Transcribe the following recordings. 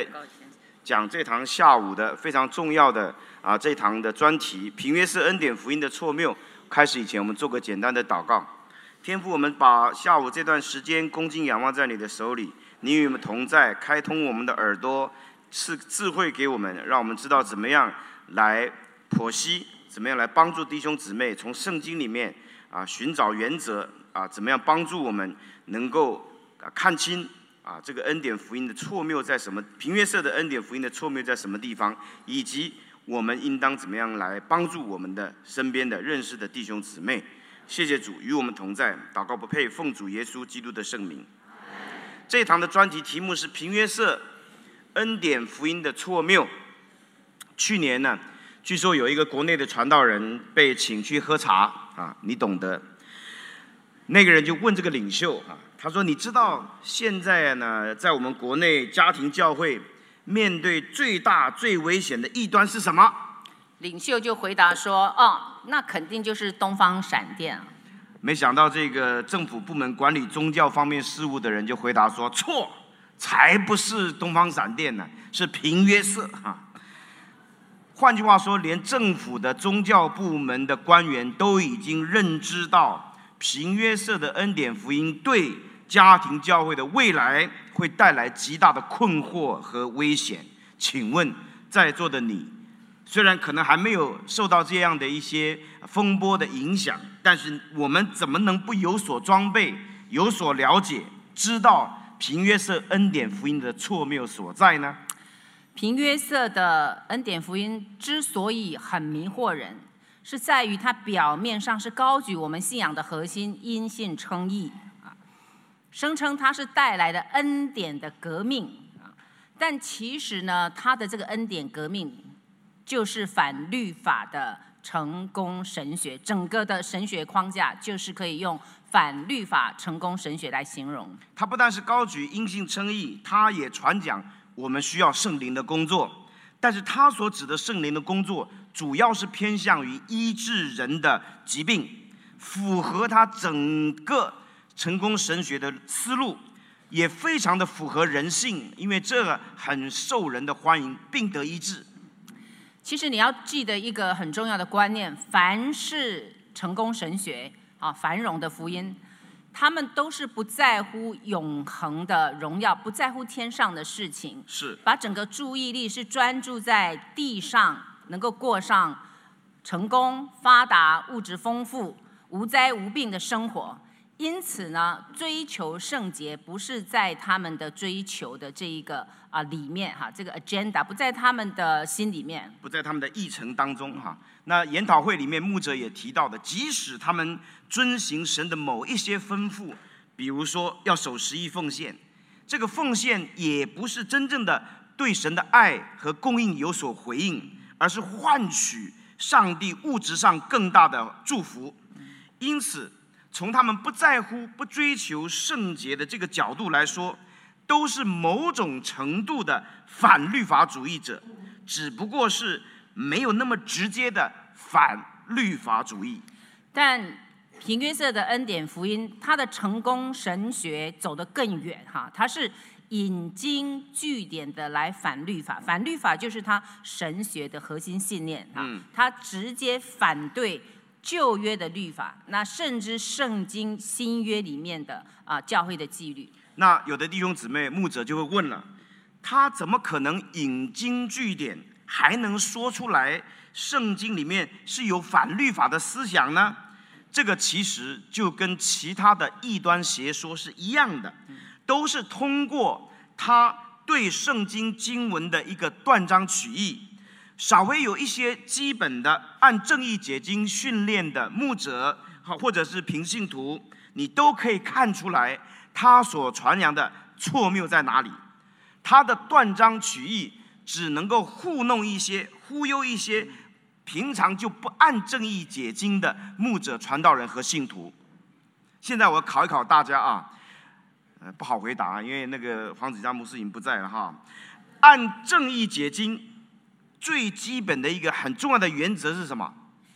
在讲这堂下午的非常重要的这堂的专题平约瑟恩典福音的错谬。开始以前，我们做个简单的祷告。天父，我们把下午这段时间恭敬仰望在你的手里，你与我们同在，开通我们的耳朵，赐智慧给我们，让我们知道怎么样来剖析，怎么样来帮助弟兄姊妹从圣经里面寻找原则怎么样帮助我们能够看清这个恩典福音的错谬在什么，平约瑟的恩典福音的错谬在什么地方，以及我们应当怎么样来帮助我们的身边的认识的弟兄姊妹。谢谢主与我们同在，祷告不配，奉主耶稣基督的圣名。这一堂的专题题目是平约瑟恩典福音的错谬。去年呢，据说有一个国内的传道人被请去喝茶你懂得。那个人就问这个领袖他说：“你知道现在呢，在我们国内家庭教会面对最大最危险的异端是什么？” 领袖就回答说：“哦，那肯定就是东方闪电啊。” 没想到这个政府部门管理宗教方面事务的人就回答说：“错，才不是东方闪电呢，是平约瑟换句话说，连政府的宗教部门的官员都已经认知到平约瑟的恩典福音对家庭教会的未来会带来极大的困惑和危险。请问在座的你，虽然可能还没有受到这样的一些风波的影响，但是我们怎么能不有所装备、有所了解，知道平约瑟恩典福音的错谬所在呢？ 平约瑟的恩典福音之所以很迷惑人，是在于它表面上是高举我们信仰的核心因信称义声称它是带来的恩典的革命但其实呢，它的这个恩典革命就是反律法的成功神学，整个的神学框架就是可以用反律法成功神学来形容。 它不但是高举因信称义，它也传讲我们需要圣灵的工作，但是它所指的圣灵的工作主要是偏向于医治人的疾病，符合它整个成功神学的思路，也非常的符合人性，因为这个很受人的欢迎，并得医治。 其实你要记得一个很重要的观念，凡是成功神学繁荣的福音，他们都是不在乎永恒的荣耀，不在乎天上的事情， 是把整个注意力是专注在地上，能够过上成功、发达、物质丰富、无灾无病的生活。因此呢，追求圣洁不是在他们的追求的这一个里面这个 agenda 不在他们的心里面， 不在他们的议程当中那研讨会里面牧者也提到的，即使他们遵行神的某一些吩咐，比如说要守11奉献，这个奉献也不是真正的对神的爱和供应有所回应，而是换取上帝物质上更大的祝福。因此从他们不在乎、不追求圣洁的这个角度来说，都是某种程度的反律法主义者，只不过是没有那么直接的反律法主义。 但平约瑟的恩典福音，它的成功神学走得更远它是引经据典的来反律法，反律法就是它神学的核心信念它直接反对旧约的律法，那甚至圣经新约里面的教会的纪律。 那有的弟兄姊妹牧者就会问了，他怎么可能引经据典，还能说出来圣经里面是有反律法的思想呢？这个其实就跟其他的异端邪说是一样的，都是通过他对圣经经文的一个断章取义，稍微有一些基本的按正义解经训练的牧者或者是平信徒，你都可以看出来他所传扬的错谬在哪里。他的断章取义只能够糊弄一些、忽悠一些平常就不按正义解经的牧者、传道人和信徒。现在我考一考大家不好回答，因为那个黄子嘉牧师已经不在了按正义解经最基本的一个很重要的原则是什么？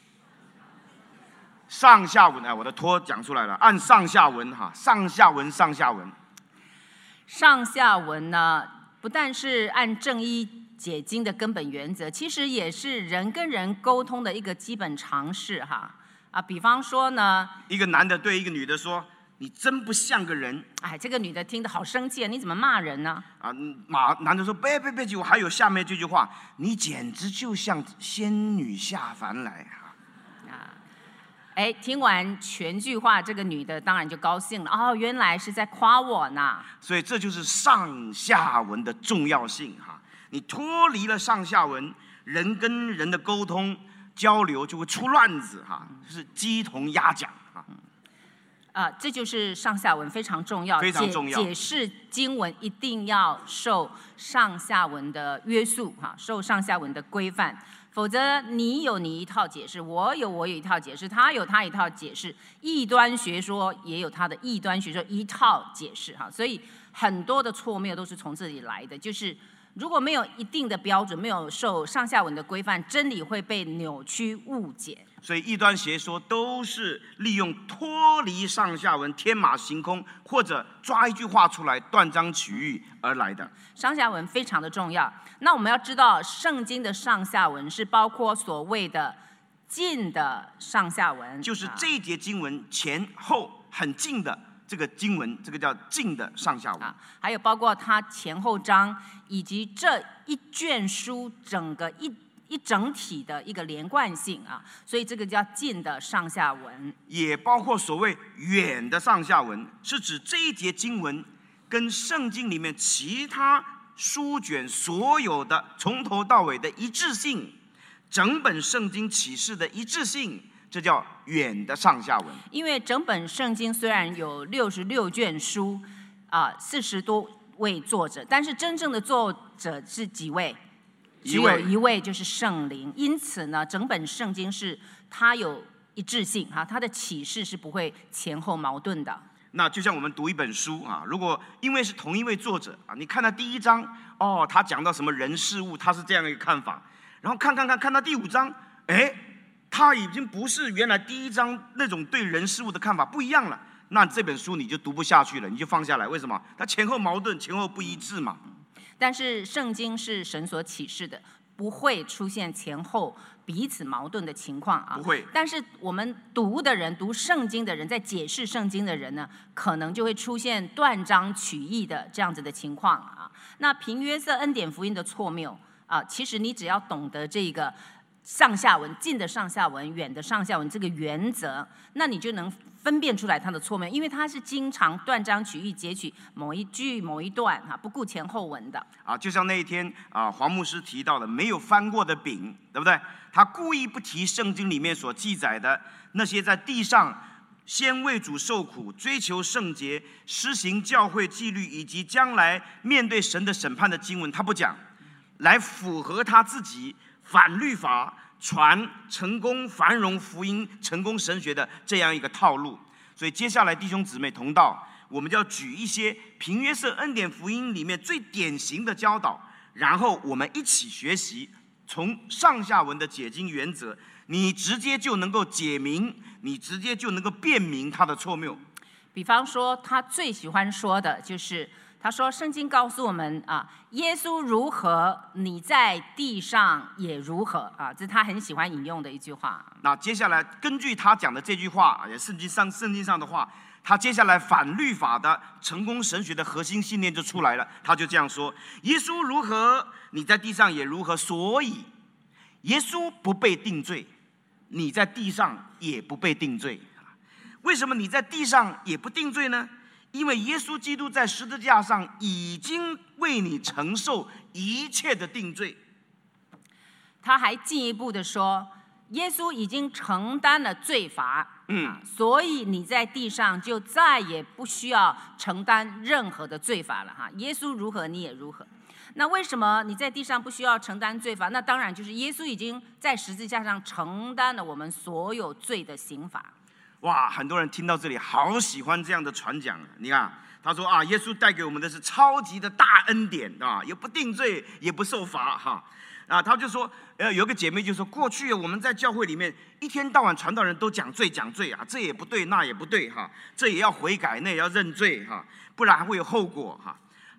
上下文我的托讲出来了，按上下文上下文。 上下文呢， 不但是按正一解经的根本原则，其实也是人跟人沟通的一个基本常识哈。比方说呢， 一个男的对一个女的说：“你真不像个人。” 哎，这个女的听得好生气，你怎么骂人呢？ 男的说：“别，我还有下面这句话，你简直就像仙女下凡来哎，听完全句话，这个女的当然就高兴了。哦，原来是在夸我呢。 所以这就是上下文的重要性哈。你脱离了上下文，人跟人的沟通交流就会出乱子哈，是鸡同鸭讲这就是上下文非常重要， 非常重要。 解释经文一定要受上下文的约束哈，受上下文的规范。否则，你有你一套解释，我有一套解释，他有他一套解释，异端学说也有他的异端学说一套解释哈。所以很多的错谬都是从这里来的，就是如果没有一定的标准，没有受上下文的规范，真理会被扭曲误解。 所以异端邪说都是利用脱离上下文、天马行空，或者抓一句话出来断章取义而来的。 上下文非常的重要。那我们要知道，圣经的上下文是包括所谓的近的上下文， 就是这一节经文前後很近的这个经文，这个叫近的上下文。 还有包括它前后章，以及这一卷书整个一整体的一个连贯性啊，所以这个叫近的上下文。 也包括所谓远的上下文，是指这一节经文跟圣经里面其他书卷所有的从头到尾的一致性，整本圣经启示的一致性，这叫远的上下文。 因为整本圣经虽然有66卷书，40多位作者，但是真正的作者是几位？只有一位，就是圣灵。因此呢，整本圣经是它有一致性哈，它的启示是不会前后矛盾的。 那就像我们读一本书啊，如果因为是同一位作者啊，你看到第1章哦，他讲到什么人事物，他是这样一个看法，然后看到第5章，哎，他已经不是原来第1章那种对人事物的看法不一样了，那这本书你就读不下去了，你就放下来。为什么？它前后矛盾，前后不一致嘛。 但是圣经是神所启示的，不会出现前后彼此矛盾的情况啊。 不会。 但是我们读圣经的人，在解释圣经的人呢，可能就会出现断章取义的这样子的情况啊。那平约瑟恩典福音的错谬啊，其实你只要懂得这个上下文，近的上下文，远的上下文这个原则，那你就能分辨出来它的错谬，因为它是经常断章取义，截取某一句某一段不顾前后文的就像那一天黄牧师提到的，没有翻过的饼，对不对？他故意不提圣经里面所记载的那些在地上先为主受苦、追求圣洁、施行教会纪律，以及将来面对神的审判的经文，他不讲，来符合他自己反律法、传成功繁荣福音、成功神学的这样一个套路。所以接下来弟兄姊妹同道，我们就要举一些平约瑟恩典福音里面最典型的教导，然后我们一起学习从上下文的解经原则，你直接就能够解明，你直接就能够辨明他的错谬。 比方说他最喜欢说的就是他说圣经告诉我们耶稣如何，你在地上也如何这是他很喜欢引用的一句话。 那接下来根据他讲的这句话，也圣经上的话，他接下来反律法的成功神学的核心信念就出来了。他就这样说：耶稣如何，你在地上也如何。所以耶稣不被定罪，你在地上也不被定罪。为什么你在地上也不定罪呢？因为耶稣基督在十字架上已经为你承受一切的定罪。 他还进一步的说，耶稣已经承担了罪罚，所以你在地上就再也不需要承担任何的罪罚了耶稣如何，你也如何。那为什么你在地上不需要承担罪罚？那当然就是耶稣已经在十字架上承担了我们所有罪的刑罚。 哇，很多人听到这里好喜欢这样的传讲。你看他说耶稣带给我们的是超级的大恩典也不定罪，也不受罚他就说有个姐妹就说，过去我们在教会里面一天到晚传道人都讲罪这也不对那也不对这也要悔改，那也要认罪不然还会有后果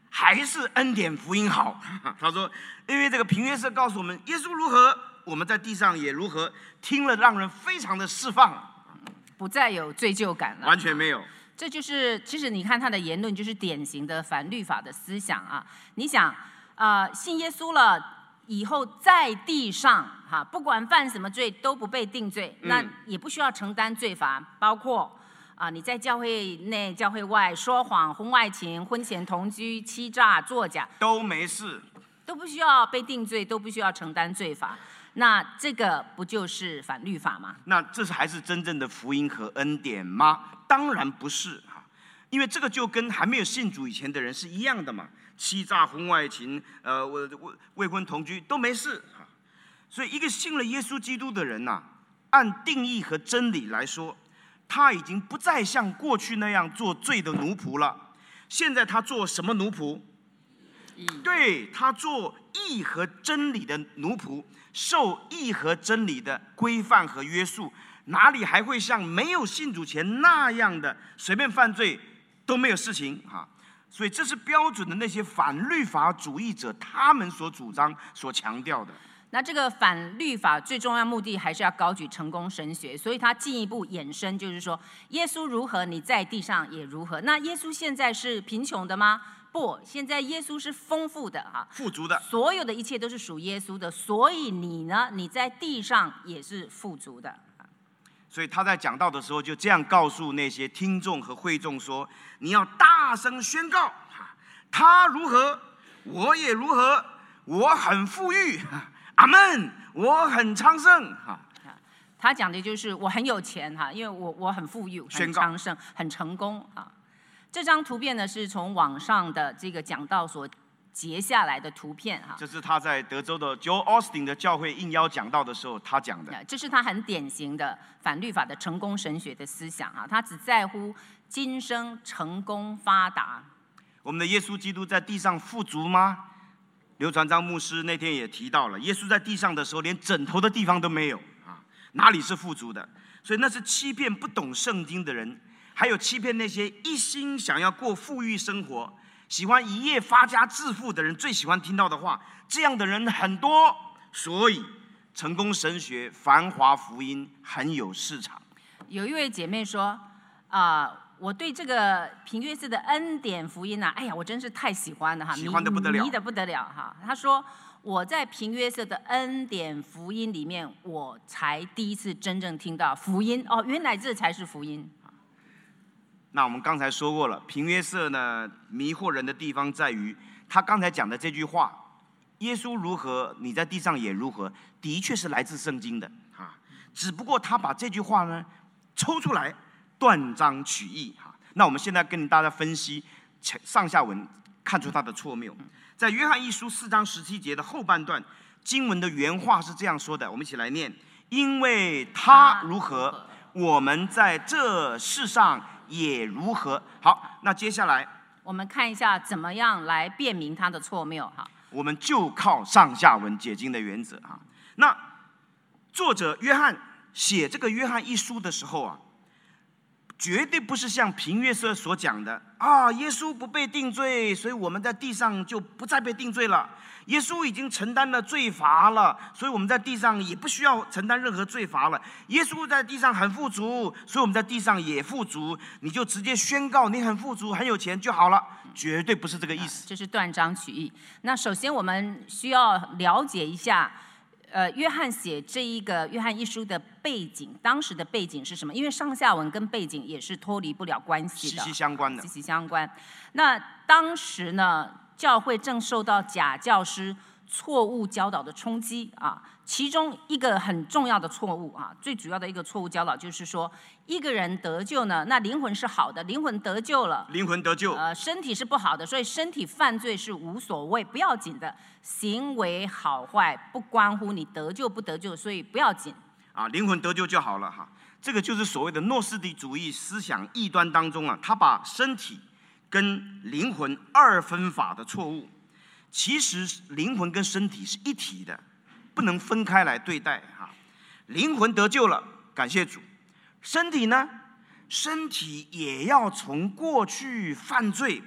还是恩典福音好。他说，因为这个平约瑟告诉我们，耶稣如何，我们在地上也如何，听了让人非常的释放， 不再有罪疚感了， 完全没有。 这就是其实你看他的言论，就是典型的反律法的思想啊。你想信耶稣了以后，在地上不管犯什么罪都不被定罪，那也不需要承担罪罚，包括你在教会内、教会外说谎、婚外情、婚前同居、欺诈、作假都没事， 都不需要被定罪，都不需要承担罪罚。那这个不就是反律法吗？ 那这还是真正的福音和恩典吗？当然不是，因为这个就跟还没有信主以前的人是一样的嘛，欺诈、婚外情、未婚同居都没事。所以一个信了耶稣基督的人呐，按定义和真理来说，他已经不再像过去那样做罪的奴仆了。现在他做什么奴仆？对，他做义和真理的奴仆，受义和真理的规范和约束，哪里还会像没有信主前那样的随便犯罪都没有事情所以这是标准的那些反律法主义者他们所主张、所强调的。 那这个反律法最重要目的还是要高举成功神学，所以他进一步衍生，就是说耶稣如何，你在地上也如何。那耶稣现在是贫穷的吗？不，现在耶稣是丰富的富足的， 所有的一切都是属耶稣的，所以你呢，你在地上也是富足的。 所以他在讲道的时候就这样告诉那些听众和会众说：你要大声宣告，他如何，我也如何，我很富裕，阿们，我很昌盛。 他讲的就是我很有钱因为我很富裕、很昌盛、很成功这张图片呢是从网上的这个讲道所截下来的图片这是他在德州的 Joel Austin 的教会应邀讲道的时候他讲的。 这是他很典型的反律法的成功神学的思想他只在乎今生成功发达。 我们的耶稣基督在地上富足吗？刘传章牧师那天也提到了，耶稣在地上的时候连枕头的地方都没有哪里是富足的？所以那是欺骗不懂圣经的人，还有欺骗那些一心想要过富裕生活、喜欢一夜发家致富的人最喜欢听到的话。这样的人很多，所以成功神学、繁华福音很有市场。 有一位姐妹说我对这个平约瑟的恩典福音哎呀，我真是太喜欢了喜欢得不得了， 迷得不得了她说我在平约瑟的恩典福音里面，我才第一次真正听到福音原来这才是福音。 那我们刚才说过了，平约瑟呢迷惑人的地方在于，他刚才讲的这句话，耶稣如何，你在地上也如何，的确是来自圣经的只不过他把这句话呢抽出来断章取义那我们现在跟大家分析上下文，看出他的错谬。在约翰一书4章17节的后半段，经文的原话是这样说的，我们一起来念：因为他如何，我们在这世上也如何。好，那接下来我们看一下怎么样来辨明他的错谬我们就靠上下文解经的原则那作者约翰写这个约翰一书的时候绝对不是像平约瑟所讲的耶稣不被定罪，所以我们在地上就不再被定罪了。耶稣已经承担了罪罚了，所以我们在地上也不需要承担任何罪罚了。耶稣在地上很富足，所以我们在地上也富足，你就直接宣告你很富足、很有钱就好了。绝对不是这个意思， 这是断章取义。那首先我们需要了解一下约翰写这一个约翰一书的背景，当时的背景是什么？因为上下文跟背景也是脱离不了关系的， 息息相关的。 息息相关。那当时呢，教会正受到假教师错误教导的冲击其中一个很重要的错误最主要的一个错误教导就是说，一个人得救呢，那灵魂是好的，灵魂得救了， 灵魂得救， 身体是不好的，所以身体犯罪是无所谓，不要紧的。行为好坏不关乎你得救不得救，所以不要紧灵魂得救就好了这个就是所谓的诺斯底主义思想异端当中他把身体跟灵魂二分法的错误。其实灵魂跟身体是一体的，不能分开来对待灵魂得救了，感谢主。身体呢，身体也要从过去犯罪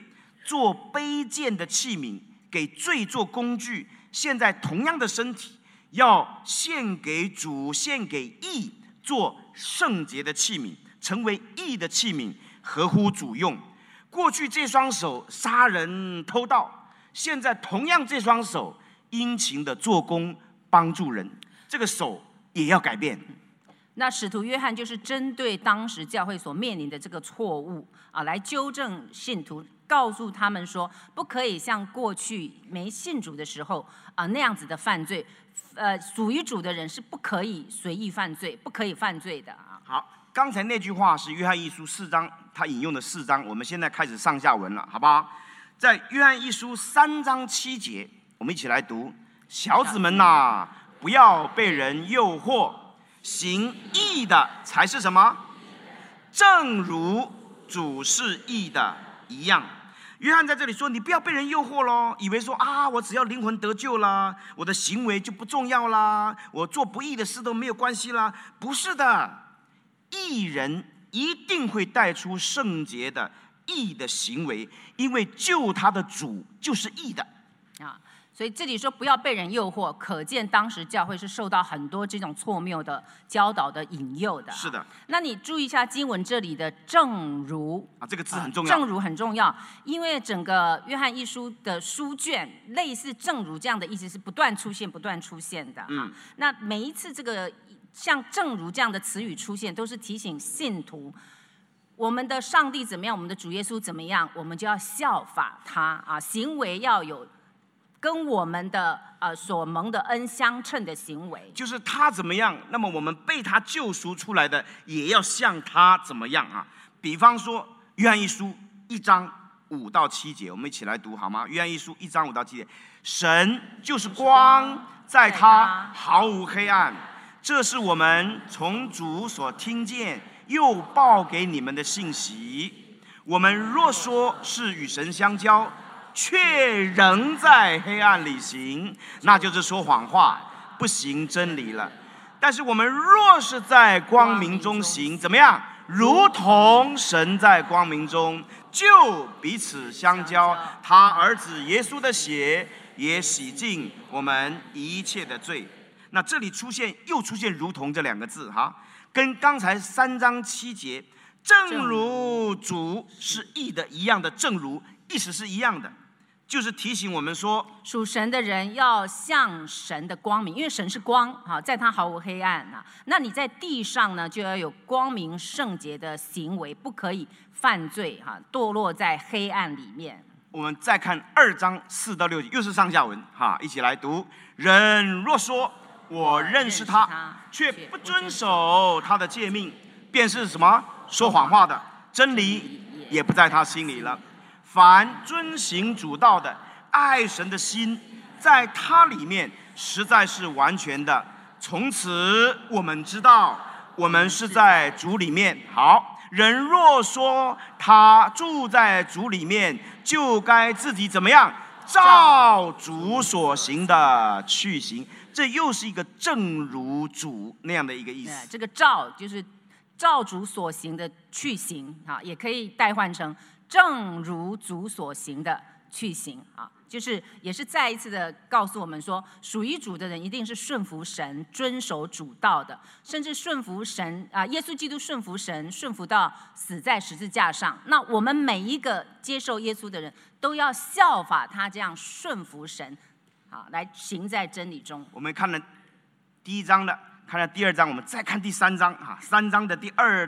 做卑贱的器皿，给罪做工具。现在同样的身体，要献给主，献给义，做圣洁的器皿，成为义的器皿，合乎主用。过去这双手杀人偷盗，现在同样这双手殷勤的做工，帮助人，这个手也要改变。 那使徒约翰就是针对当时教会所面临的这个错误来纠正信徒，告诉他们说，不可以像过去没信主的时候那样子的犯罪。属于主的人是不可以随意犯罪，不可以犯罪的啊。 好，刚才那句话是约翰一书4章，他引用的4章。我们现在开始上下文了，好不好？在约翰一书3章7节，我们一起来读：小子们呐，不要被人诱惑，行义的才是什么？正如主是义的一样。约翰在这里说，你不要被人诱惑咯，以为说我只要灵魂得救啦，我的行为就不重要啦，我做不义的事都没有关系啦。不是的，义人一定会带出圣洁的义的行为，因为救他的主就是义的所以这里说不要被人诱惑，可见当时教会是受到很多这种错谬的教导的引诱的。 是的。 那你注意一下经文这里的正如这个字很重要。 正如很重要，因为整个约翰一书的书卷类似正如这样的意思是不断出现的那每一次这个像正如这样的词语出现，都是提醒信徒，我们的上帝怎么样，我们的主耶稣怎么样，我们就要效法他行为要有跟我们的所蒙的恩相称的行为， 就是他怎么样，那么我们被他救赎出来的也要像他怎么样比方说约翰一书1章5到7节，我们一起来读好吗？约翰一书1章5到7节，神就是光，在他毫无黑暗，这是我们从主所听见又报给你们的信息。我们若说是与神相交，却仍在黑暗里行，那就是说谎话，不行真理了。但是我们若是在光明中行，怎么样？如同神在光明中，就彼此相交。他儿子耶稣的血也洗净我们一切的罪。那这里又出现如同这2个字跟刚才3章7节正如主是义的一样的，正如意思是一样的，就是提醒我们说， 属神的人要像神的光明，因为神是光在他毫无黑暗那你在地上呢，就要有光明圣洁的行为，不可以犯罪堕落在黑暗里面。 我们再看2章4到6节，又是上下文一起来读：人若说我认识他，却不遵守他的诫命，便是什么？说谎话的，真理也不在他心里了。凡遵行主道的，爱神的心在他里面实在是完全的。从此我们知道，我们是在主里面。好，人若说他住在主里面，就该自己怎么样？照主所行的去行。这又是一个正如主那样的一个意思。 这个照就是照主所行的去行也可以代换成正如主所行的去行就是也是再一次的告诉我们说，属于主的人一定是顺服神、遵守主道的，甚至顺服神耶稣基督顺服神，顺服到死在十字架上。那我们每一个接受耶稣的人都要效法他这样顺服神来行在真理中。 我们看了第1章的，看了第2章，我们再看第3章3章的第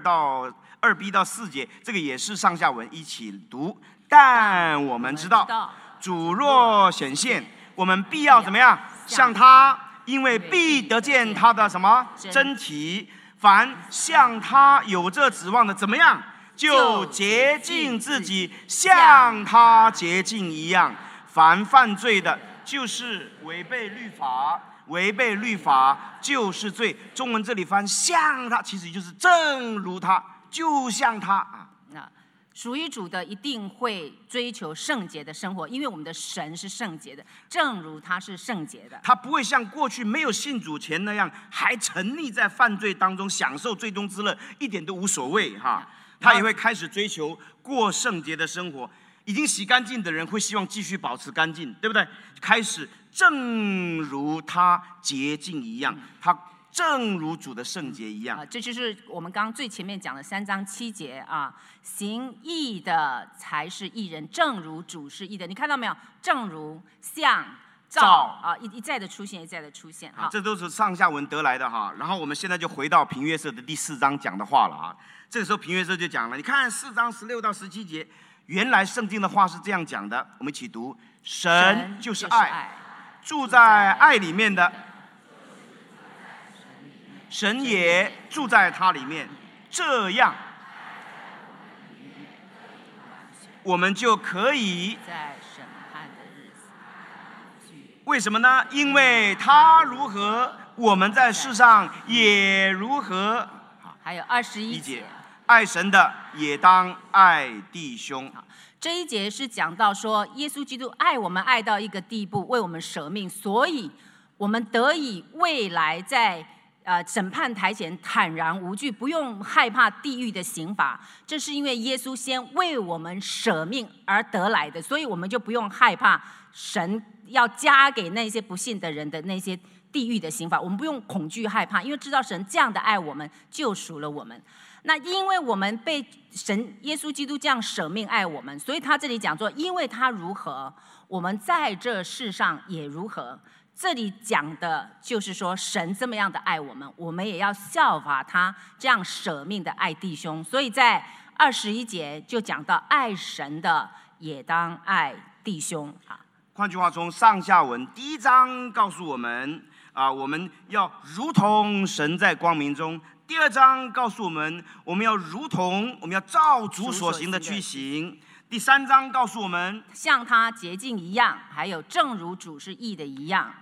2b 到4节，这个也是上下文，一起读。但我们知道，主若显现，我们必要怎么样？像他，因为必得见他的什么真体。凡像他有这指望的，怎么样？就洁净自己，像他洁净一样。凡犯罪的，就是违背律法，违背律法就是罪。中文这里翻像他，其实就是正如他，就像他属于主的一定会追求圣洁的生活，因为我们的神是圣洁的，正如他是圣洁的。 他不会像过去没有信主前那样，还沉溺在犯罪当中，享受罪中之乐，一点都无所谓他也会开始追求过圣洁的生活。 已经洗干净的人会希望继续保持干净，对不对？开始正如他洁净一样，他正如主的圣洁一样。 这就是我们刚刚最前面讲的3章7节啊，行义的才是义人，正如主是义的。你看到没有？正如、像、照啊，一再的出现，一再的出现。 这都是上下文得来的哈。然后我们现在就回到平约瑟的第4章讲的话了啊。这个时候平约瑟就讲了，你看4章16到17节。原来圣经的话是这样讲的，我们一起读：神就是爱，住在爱里面的，神也住在他里面。这样，我们就可以在审判的日子。 为什么呢？因为他如何，我们在世上也如何。 还有21节。 爱神的也当爱弟兄。 这一节是讲到说，耶稣基督爱我们爱到一个地步，为我们舍命，所以我们得以未来在审判台前坦然无惧，不用害怕地狱的刑罚。这是因为耶稣先为我们舍命而得来的，所以我们就不用害怕神要加给那些不信的人的那些地狱的刑罚，我们不用恐惧害怕，因为知道神这样的爱我们，救赎了我们。那因为我们被神耶稣基督这样舍命爱我们，所以他这里讲说，因为他如何，我们在这世上也如何。这里讲的就是说，神这么样的爱我们，我们也要效法他这样舍命的爱弟兄。所以在21节就讲到，爱神的也当爱弟兄啊。 换句话，从上下文第1章告诉我们我们要如同神在光明中。第2章告诉我们，我们要我们要照主所行的去行。第3章告诉我们， 像他洁净一样，还有正如主是义的一样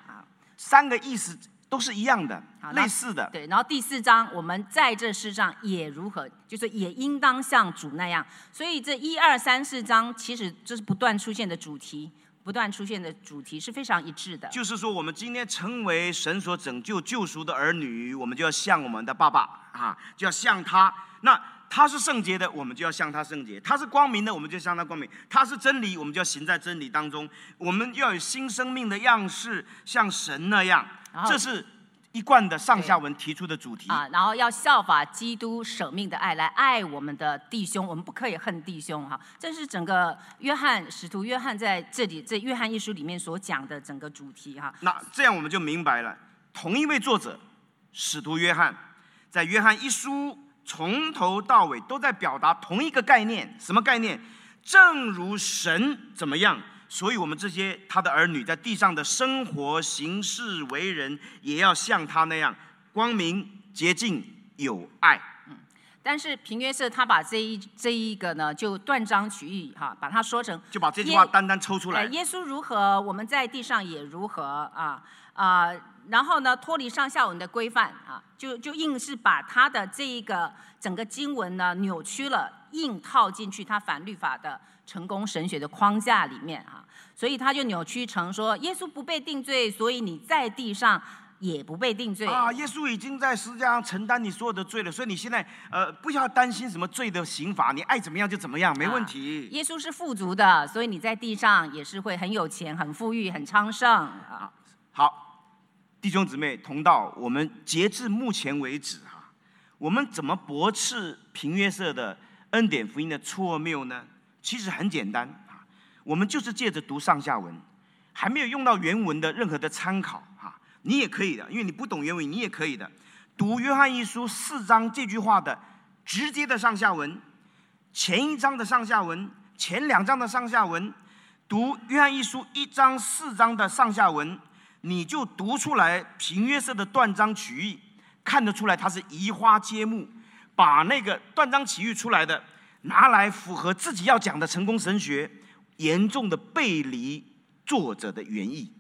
3个意思都是一样的，类似的。 对，然后第4章，我们在这世上也如何，就是也应当像主那样。所以这1、2、3、4章，其实这是不断出现的主题。不断出现的主题是非常一致的， 就是说，我们今天成为神所拯救救赎的儿女，我们就要像我们的爸爸就要像他。那他是圣洁的，我们就要像他圣洁；他是光明的，我们就像他光明；他是真理，我们就要行在真理当中。我们要有新生命的样式，像神那样。这是一贯的上下文提出的主题然后要效法基督舍命的爱，来爱我们的弟兄，我们不可以恨弟兄这是整个使徒约翰在这里这约翰一书里面所讲的整个主题那这样我们就明白了，同一位作者使徒约翰在约翰一书从头到尾都在表达同一个概念。什么概念？正如神怎么样，所以我们这些他的儿女在地上的生活行事为人，也要像他那样光明洁净有爱。 但是平约瑟他把这一个呢，就断章取义把它说成， 就把这句话单单抽出来。 耶稣如何，我们在地上也如何然后呢，脱离上下文的规范就硬是把他的这一个整个经文呢扭曲了，硬套进去他反律法的成功神学的框架里面所以他就扭曲成说，耶稣不被定罪，所以你在地上也不被定罪耶稣已经在十字架上承担你所有的罪了，所以你现在不要担心什么罪的刑罚，你爱怎么样就怎么样，没问题。 耶稣是富足的，所以你在地上也是会很有钱、很富裕、很昌盛好，弟兄姊妹同道，我们截至目前为止我们怎么驳斥平约瑟的恩典福音的错谬呢？其实很简单我们就是借着读上下文，还没有用到原文的任何的参考你也可以的，因为你不懂原文，你也可以的。读约翰一书4章这句话的直接的上下文，前1章的上下文，前2章的上下文，读约翰一书1章4章的上下文，你就读出来平约瑟的断章取义，看得出来他是移花接木，把那个断章取义出来的拿来符合自己要讲的成功神学，严重的背离作者的原意。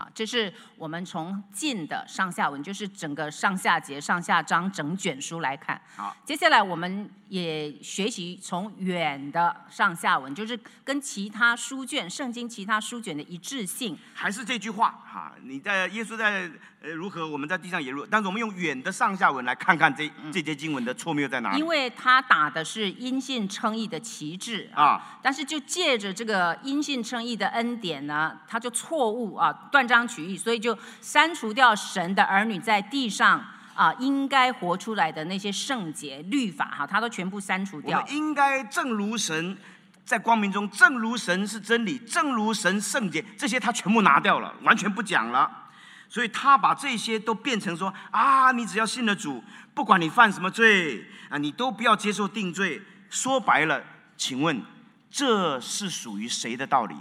好，这是我们从近的上下文，就是整个上下节、上下章整卷书来看。 好， 接下来我们也学习从远的上下文，就是跟其他书卷、圣经其他书卷的一致性。 还是这句话哈，你在耶稣在如何，我们在地上也如何，但是我们用远的上下文来看看这节经文的错谬在哪里。 因为他打的是因信称义的旗帜啊，但是就借着这个因信称义的恩典呢，他就错误啊，断章取义，所以就删除掉神的儿女在地上应该活出来的那些圣洁律法哈，他都全部删除掉。 我们应该正如神在光明中，正如神是真理，正如神圣洁，这些他全部拿掉了，完全不讲了。所以他把这些都变成说你只要信了主，不管你犯什么罪你都不要接受定罪。说白了，请问这是属于谁的道理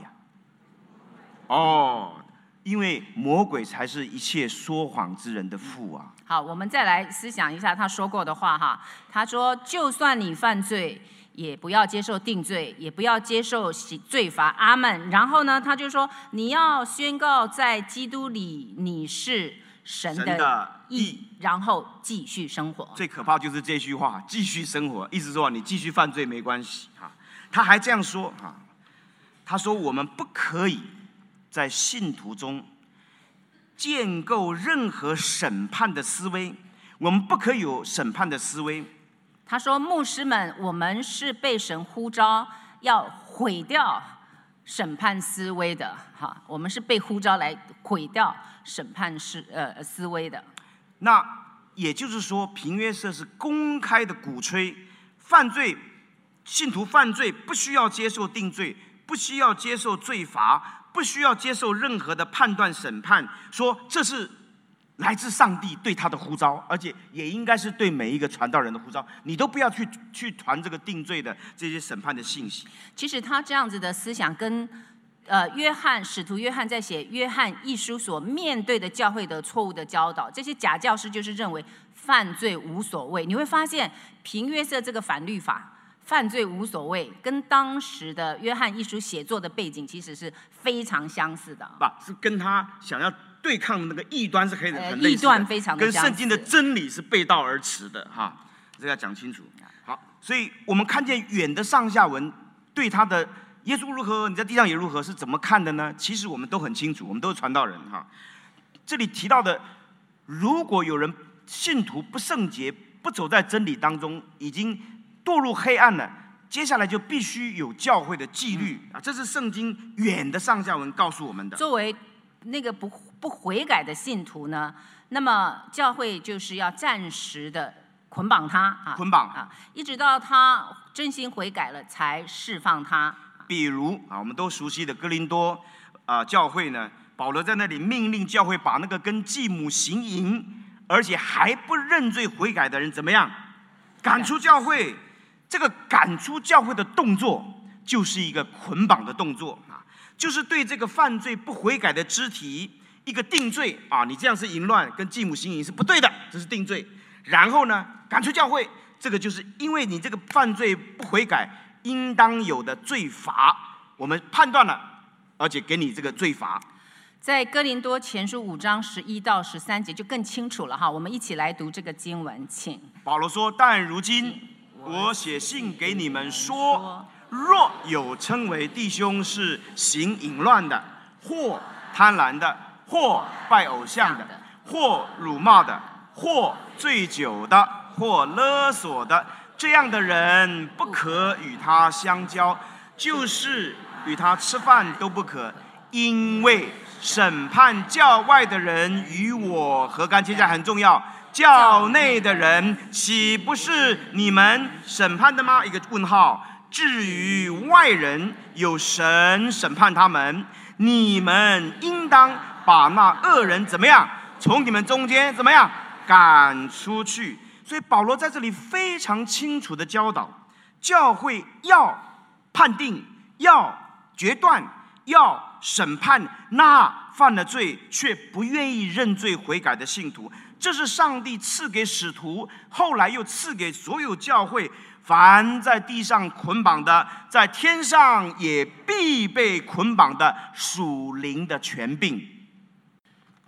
因为魔鬼才是一切说谎之人的父啊。 好，我们再来思想一下他说过的话哈。他说，就算你犯罪，也不要接受定罪，也不要接受罪罚。阿们。然后呢，他就说，你要宣告在基督里你是神的义，然后继续生活。 最可怕就是这句话，继续生活，意思说你继续犯罪没关系他还这样说他说我们不可以在信徒中建构任何审判的思维，我们不可以有审判的思维。 他说，牧师们，我们是被神呼召要毁掉审判思维的我们是被呼召来毁掉审判思维的。 那也就是说，平约瑟是公开的鼓吹犯罪，信徒犯罪不需要接受定罪，不需要接受罪罚，不需要接受任何的判断审判，说这是来自上帝对他的呼召，而且也应该是对每一个传道人的呼召，你都不要去传这个定罪的这些审判的信息。 其实他这样子的思想跟使徒约翰在写约翰一书所面对的教会的错误的教导，这些假教师就是认为犯罪无所谓。你会发现平约瑟这个反律法犯罪无所谓，跟当时的约翰一书写作的背景其实是非常相似的。 是跟他想要对抗的那个异端是很类似的， 异端非常的跟圣经的真理是背道而驰的这个要讲清楚。好，所以我们看见远的上下文对他的耶稣如何，你在地上也如何是怎么看的呢？其实我们都很清楚，我们都是传道人这里提到的，如果有人信徒不圣洁，不走在真理当中，已经堕入黑暗了，接下来就必须有教会的纪律这是圣经远的上下文告诉我们的。 作为那个不悔改的信徒呢，那么教会就是要暂时的捆绑他捆绑一直到他真心悔改了才释放他。 比如我们都熟悉的哥林多教会呢，保罗在那里命令教会把那个跟继母行淫而且还不认罪悔改的人怎么样？赶出教会。这个赶出教会的动作就是一个捆绑的动作就是对这个犯罪不悔改的肢体一个定罪你这样是淫乱，跟继母行淫是不对的，这是定罪。然后呢，赶出教会，这个就是因为你这个犯罪不悔改应当有的罪罚，我们判断了，而且给你这个罪罚。 在哥林多前书5章11到13节就更清楚了我们一起来读这个经文，请。 保罗说，但如今我写信给你们说，若有称为弟兄是行淫乱的，或贪婪的，或拜偶像的，或辱骂的，或醉酒的，或勒索的，这样的人不可与他相交，就是与他吃饭都不可，因为审判教外的人与我何干？接下来很重要，教内的人岂不是你们审判的吗？一个问号。至于外人，有神审判他们，你们应当把那恶人怎么样？从你们中间怎么样？赶出去。所以保罗在这里非常清楚的教导，教会要判定，要决断，要审判那犯了罪却不愿意认罪悔改的信徒。这是上帝赐给使徒，后来又赐给所有教会，凡在地上捆绑的，在天上也必被捆绑的属灵的权柄。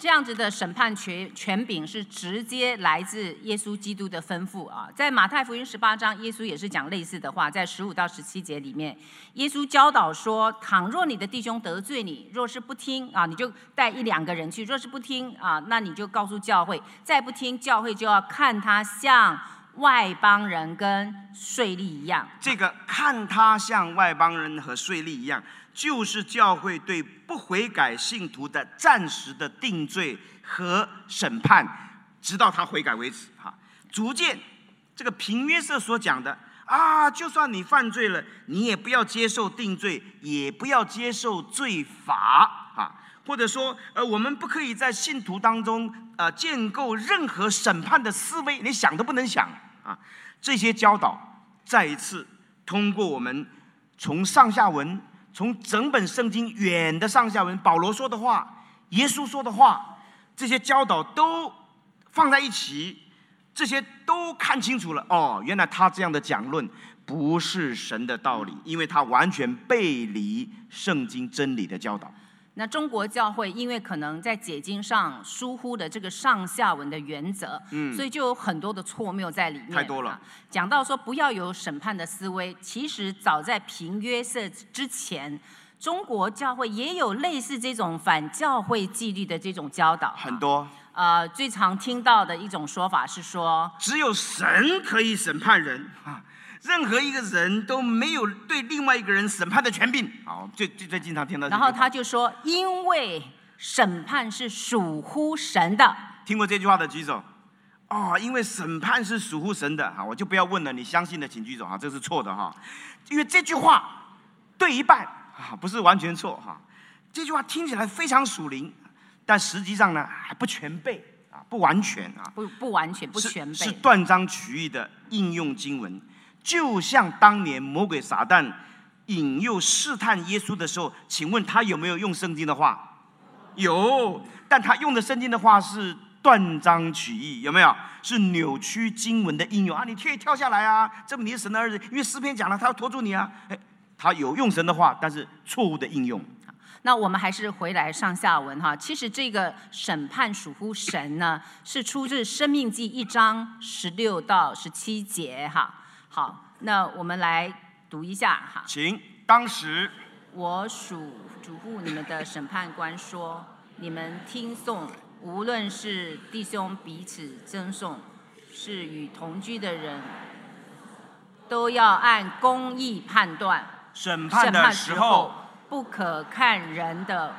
这样子的审判权柄是直接来自耶稣基督的吩咐啊。在马太福音18章，耶稣也是讲类似的话，在15到17节里面，耶稣教导说：倘若你的弟兄得罪你，若是不听啊，你就带1、2个人去；若是不听啊，那你就告诉教会；再不听，教会就要看他像外邦人跟税吏一样。 这个看他像外邦人和税吏一样，就是教会对不悔改信徒的暂时的定罪和审判，直到他悔改为止。逐渐，这个平约瑟所讲的啊，就算你犯罪了，你也不要接受定罪，也不要接受罪罚啊。或者说，我们不可以在信徒当中建构任何审判的思维，连想都不能想啊。这些教导再一次通过我们从上下文，从整本圣经远的上下文，保罗说的话，耶稣说的话，这些教导都放在一起，这些都看清楚了。哦，原来他这样的讲论不是神的道理，因为他完全背离圣经真理的教导。 那中国教会因为可能在解经上疏忽的这个上下文的原则，所以就有很多的错谬在里面。 太多了。 讲到说不要有审判的思维，其实早在平约瑟之前，中国教会也有类似这种反教会纪律的这种教导。 很多。 最常听到的一种说法是说， 只有神可以审判人啊。任何一个人都没有对另外一个人审判的权柄。好，最经常听到。 然后他就说，因为审判是属乎神的。 听过这句话的举手。哦，因为审判是属乎神的，好，我就不要问了。你相信的请举手哈，这是错的哈。因为这句话对一半啊，不是完全错哈。这句话听起来非常属灵，但实际上呢还不全备啊，不完全啊， 不完全不全备， 是断章取义的应用经文。就像当年魔鬼撒旦引诱试探耶稣的时候，请问他有没有用圣经的话？有，但他用的圣经的话是断章取义，有没有？是扭曲经文的应用啊！你可以跳下来啊，证明你是神的儿子，因为诗篇讲了，他要拖住你啊。他有用神的话，但是错误的应用。 那我们还是回来上下文哈。其实这个审判属乎神呢，是出自《申命记》1章16到17节哈。好，那我们来读一下哈。 请。当时我嘱咐你们的审判官说：你们听讼，无论是弟兄彼此争讼，是与同居的人，都要按公义判断。 审判的时候， 不可看人的。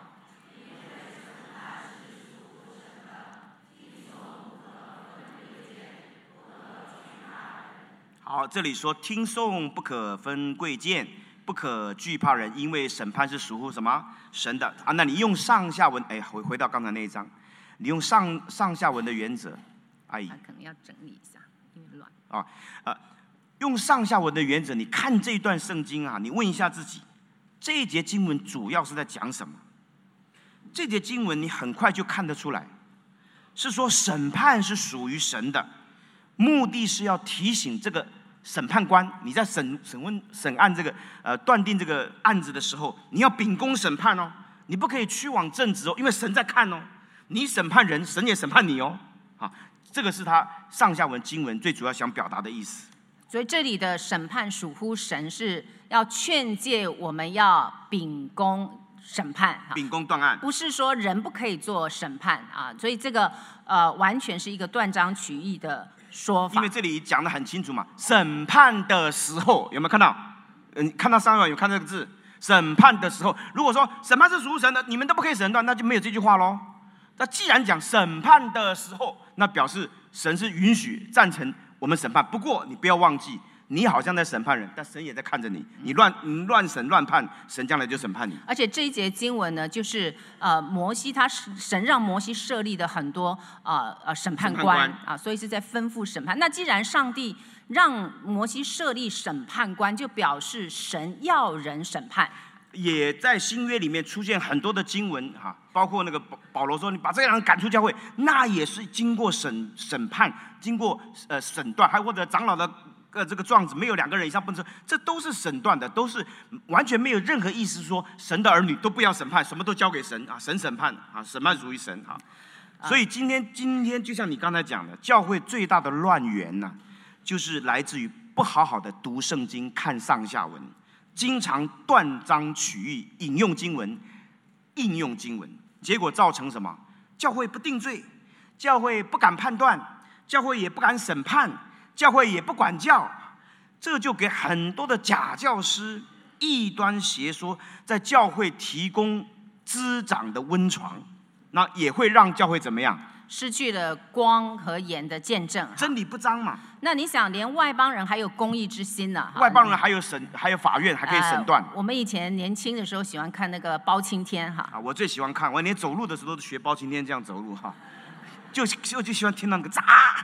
好，这里说听讼不可分贵贱，不可惧怕人，因为审判是属乎什么？神的啊。那你用上下文，回到刚才那一章，你用上下文的原则，阿姨可能要整理一下，因为乱用上下文的原则，你看这段圣经啊，你问一下自己，这一节经文主要是在讲什么？这节经文你很快就看得出来，是说审判是属于神的，目的是要提醒这个审判官，你在审案这个断定这个案子的时候，你要秉公审判哦，你不可以屈枉正直哦，因为神在看哦，你审判人，神也审判你哦。好，这个是他上下文经文最主要想表达的意思。 所以这里的审判属乎神，是要劝诫我们要秉公审判， 秉公断案， 不是说人不可以做审判啊。所以这个完全是一个断章取义的说法。 因为这里讲得很清楚嘛，审判的时候有没有看到？看到上面有看这个字，审判的时候，如果说审判是属神的，你们都不可以审断，那就没有这句话咯。那既然讲审判的时候，那表示神是允许赞成我们审判。不过你不要忘记，你好像在审判人，但神也在看着你。你乱审乱判，神将来就审判你。 而且这一节经文呢，就是摩西神让摩西设立的很多审判官啊，所以是在吩咐审判。那既然上帝让摩西设立审判官，就表示神要人审判。 也在新约里面出现很多的经文哈，包括那个保罗说你把这个人赶出教会，那也是经过审判，经过审断，还或者长老的这个状子，没有2个人以上不能，这都是审断的，都是完全没有任何意思说神的儿女都不要审判，什么都交给神啊，神审判啊，审判属于神啊。所以今天就像你刚才讲的，教会最大的乱源呢，就是来自于不好好的读圣经、看上下文，经常断章取义、引用经文、应用经文，结果造成什么？教会不定罪，教会不敢判断，教会也不敢审判，教会也不管教，这就给很多的假教师、异端邪说在教会提供滋长的温床，那也会让教会怎么样？ 失去了光和盐的见证， 真理不彰嘛。 那你想，连外邦人还有公义之心呢？ 外邦人还有法院，还可以审断。 我们以前年轻的时候喜欢看那个包青天哈。 我最喜欢看，我连走路的时候都学包青天这样走路哈，就喜欢听那个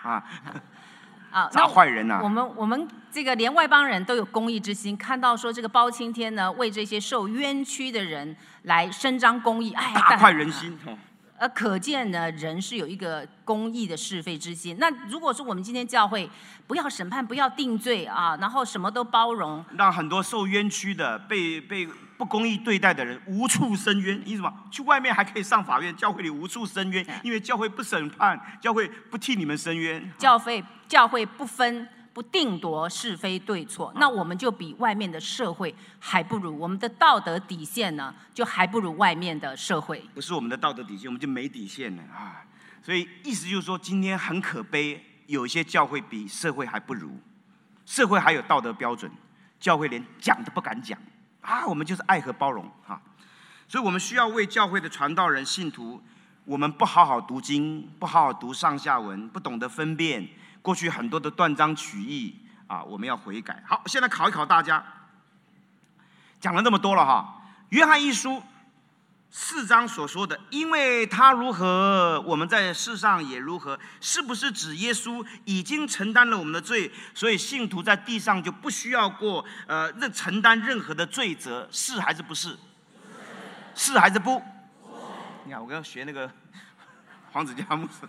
砸坏人啊！ 我们这个连外邦人都有公义之心，看到说这个包青天呢，为这些受冤屈的人来伸张公义， 大快人心。 可见呢，人是有一个公义的是非之心。那如果说我们今天教会不要审判，不要定罪啊，然后什么都包容， 让很多受冤屈的、被不公义对待的人无处申冤，因为什么？去外面还可以上法院，教会里无处申冤，因为教会不审判，教会不替你们申冤， 教会不定夺是非对错，那我们就比外面的社会还不如，我们的道德底线呢，就还不如外面的社会。 不是我们的道德底线，我们就没底线了啊！所以意思就是说，今天很可悲，有一些教会比社会还不如，社会还有道德标准，教会连讲都不敢讲啊！我们就是爱和包容啊！所以我们需要为教会的传道人、信徒，我们不好好读经，不好好读上下文，不懂得分辨。过去很多的断章取义啊，我们要悔改。好，现在考一考大家，讲了那么多了哈。约翰一书4章所说的，因为他如何，我们在世上也如何，是不是指耶稣已经承担了我们的罪，所以信徒在地上就不需要承担任何的罪责？是还是不是？是还是不？你看，我刚刚学那个黄子佳牧师。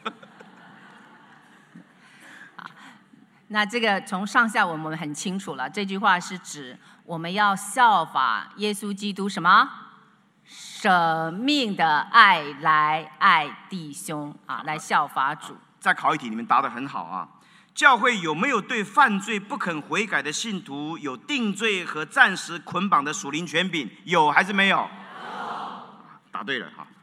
那这个从上下文我们很清楚了，这句话是指我们要效法耶稣基督什么？舍命的爱来爱弟兄啊，来效法主。 再考一题，你们答得很好啊。教会有没有对犯罪不肯悔改的信徒有定罪和暂时捆绑的属灵权柄？有还是没有？有。答对了哈。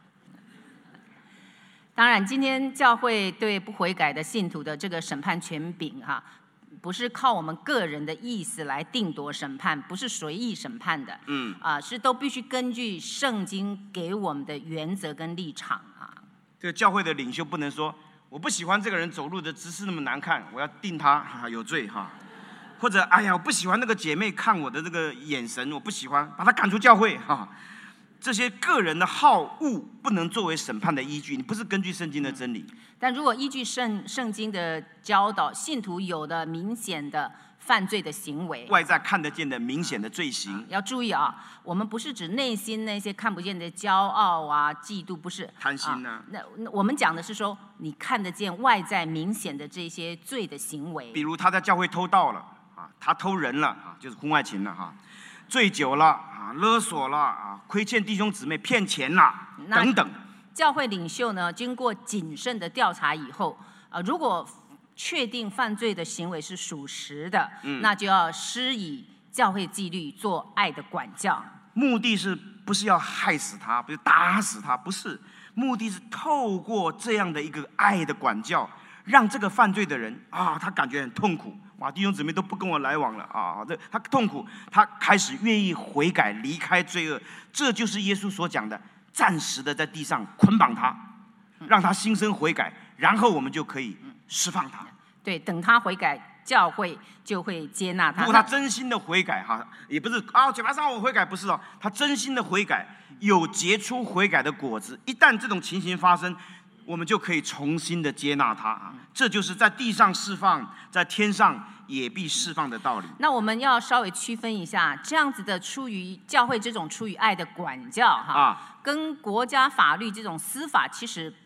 当然，今天教会对不悔改的信徒的这个审判权柄哈，不是靠我们个人的意思来定夺审判，不是随意审判的，是都必须根据圣经给我们的原则跟立场啊。 这个教会的领袖不能说我不喜欢这个人走路的姿势那么难看，我要定他有罪哈，或者哎呀我不喜欢那个姐妹看我的这个眼神，我不喜欢，把他赶出教会哈。这些个人的好恶不能作为审判的依据，你不是根据圣经的真理。 但如果依据圣经的教导，信徒有的明显的犯罪的行为， 外在看得见的明显的罪行， 要注意啊，我们不是指内心那些看不见的骄傲啊、嫉妒，不是贪心啊。 那我们讲的是说，你看得见外在明显的这些罪的行为， 比如他在教会偷盗了啊，他偷人了啊，就是婚外情了哈，醉酒了啊，勒索了啊，亏欠弟兄姊妹，骗钱了等等。 教会领袖呢，经过谨慎的调查以后，如果确定犯罪的行为是属实的，那就要施以教会纪律，做爱的管教。 目的是不是要害死他，不是打死他，不是，目的是透过这样的一个爱的管教，让这个犯罪的人啊，他感觉很痛苦，哇，弟兄姊妹都不跟我来往了啊，他痛苦，他开始愿意悔改，离开罪恶，这就是耶稣所讲的。暂时的在地上捆绑他，让他心生悔改，然后我们就可以释放他。 对，等他悔改，教会就会接纳他。 如果他真心的悔改哈，也不是嘴巴上我悔改，不是哦，他真心的悔改，有结出悔改的果子。一旦这种情形发生，我们就可以重新的接纳他。这就是在地上释放，在天上也必释放的道理。 那我们要稍微区分一下，这样子的出于教会这种出于爱的管教哈，跟国家法律这种司法其实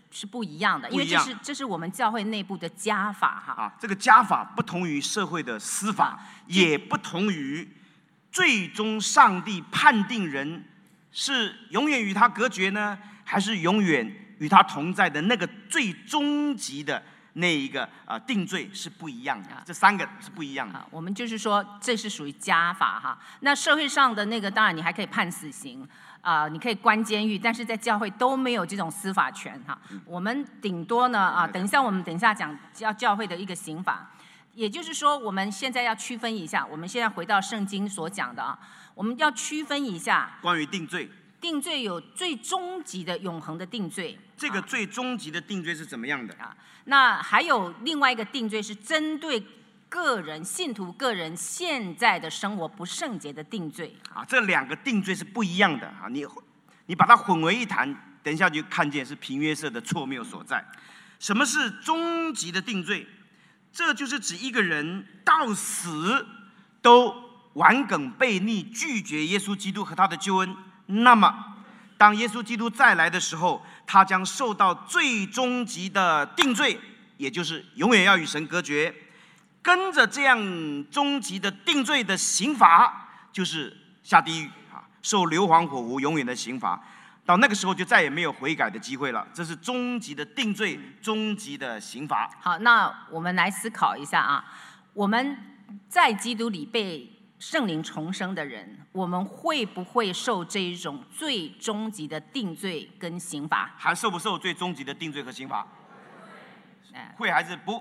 不一样的，因为这是我们教会内部的家法哈。 啊，这个家法不同于社会的司法，也不同于最终上帝判定人是永远与他隔绝呢，还是永远与他同在的那个最终极的那一个定罪是不一样的，这三个是不一样的。 我们就是说，这是属于家法哈。那社会上的那个，当然你还可以判死刑你可以关监狱，但是在教会都没有这种司法权哈。我们顶多呢等一下讲教会的一个刑法，也就是说，我们现在要区分一下。我们现在回到圣经所讲的我们要区分一下关于定罪。 定罪有最终极的永恒的定罪， 这个最终极的定罪是怎么样的那还有另外一个定罪是针对信徒个人现在的生活不圣洁的定罪这两个定罪是不一样的你把它混为一谈，等一下就看见是平约瑟的错谬所在。什么是终极的定罪？这就是指一个人到死都顽梗悖逆，拒绝耶稣基督和他的救恩。那么当耶稣基督再来的时候，他将受到最终极的定罪，也就是永远要与神隔绝。跟着这样终极的定罪的刑罚，就是下地狱受硫磺火湖永远的刑罚。到那个时候就再也没有悔改的机会了。这是终极的定罪，终极的刑罚。 好，那我们来思考一下我们在基督里被圣灵重生的人，我们会不会受这一种最终极的定罪跟刑罚？ 还受不受最终极的定罪和刑罚？会还是不？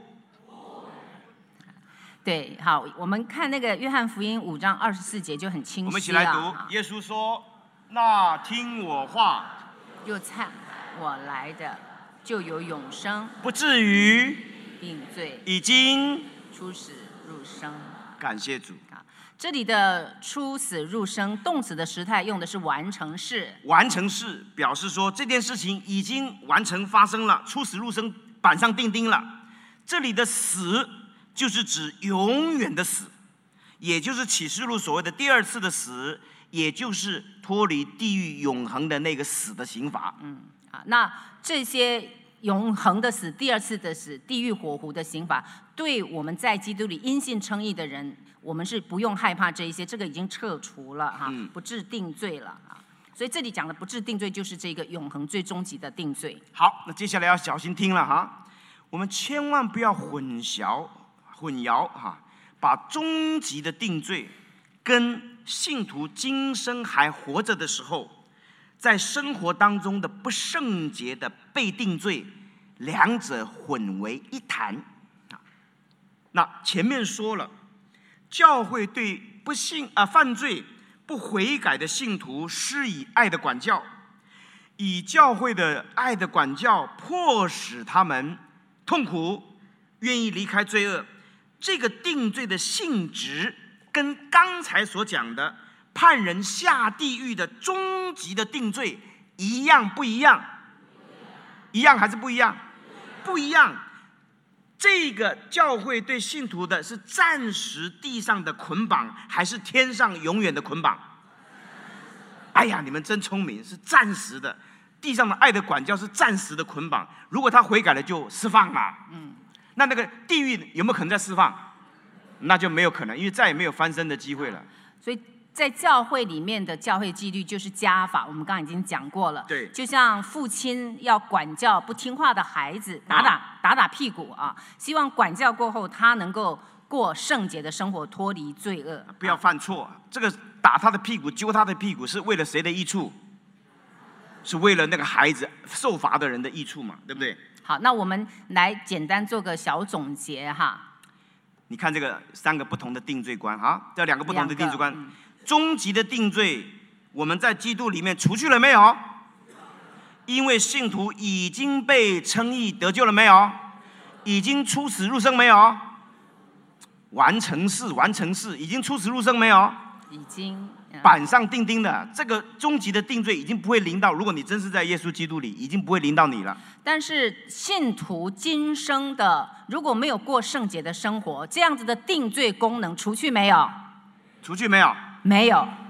对，好，我们看那个约翰福音5章24节就很清晰了。 我们一起来读。耶稣说：“那听我话， 就参我来的，就有永生， 不至于定罪， 已经出死入生。” 感谢主。 这里的出死入生动词的时态用的是完成式。 完成式表示说这件事情已经完成发生了，出死入生，板上钉钉了。这里的死就是指永远的死，也就是启示录所谓的第二次的死，也就是脱离地狱永恒的那个死的刑罚。 那这些永恒的死、第二次的死、地狱火湖的刑罚，对我们在基督里因信称义的人，我们是不用害怕这一些，这个已经撤除了不致定罪了所以这里讲的不致定罪，就是这个永恒最终极的定罪。 好，那接下来要小心听了我们千万不要混淆把终极的定罪跟信徒今生还活着的时候，在生活当中的不圣洁的被定罪，两者混为一谈。那前面说了，教会对犯罪不悔改的信徒施以爱的管教，以教会的爱的管教迫使他们痛苦，愿意离开罪恶。这个定罪的性质跟刚才所讲的判人下地狱的终极的定罪一样不一样？一样还是不一样？不一样。这个教会对信徒的是暂时地上的捆绑，还是天上永远的捆绑？哎呀，你们真聪明，是暂时的。地上的爱的管教是暂时的捆绑，如果他悔改了就释放了。那个地狱有没有可能再释放？那就没有可能，因为再也没有翻身的机会了。 所以在教会里面的教会纪律就是家法，我们刚刚已经讲过了。 对， 就像父亲要管教不听话的孩子，打屁股希望管教过后他能够过圣洁的生活，脱离罪恶， 不要犯错。这个打他的屁股、揪他的屁股是为了谁的益处？是为了那个孩子受罚的人的益处嘛，对不对？ 好，那我们来简单做个小总结你看这个三个不同的定罪观这两个不同的定罪观，终极的定罪，我们在基督里面除去了没有？因为信徒已经被称义得救了没有？已经出死入生没有？完成式，已经出死入生没有？ 已经。 板上钉钉的，这个终极的定罪已经不会临到，如果你真是在耶稣基督里，已经不会临到你了。 但是信徒今生的如果没有过圣洁的生活，这样子的定罪功能除去没有？ 除去没有？ 没有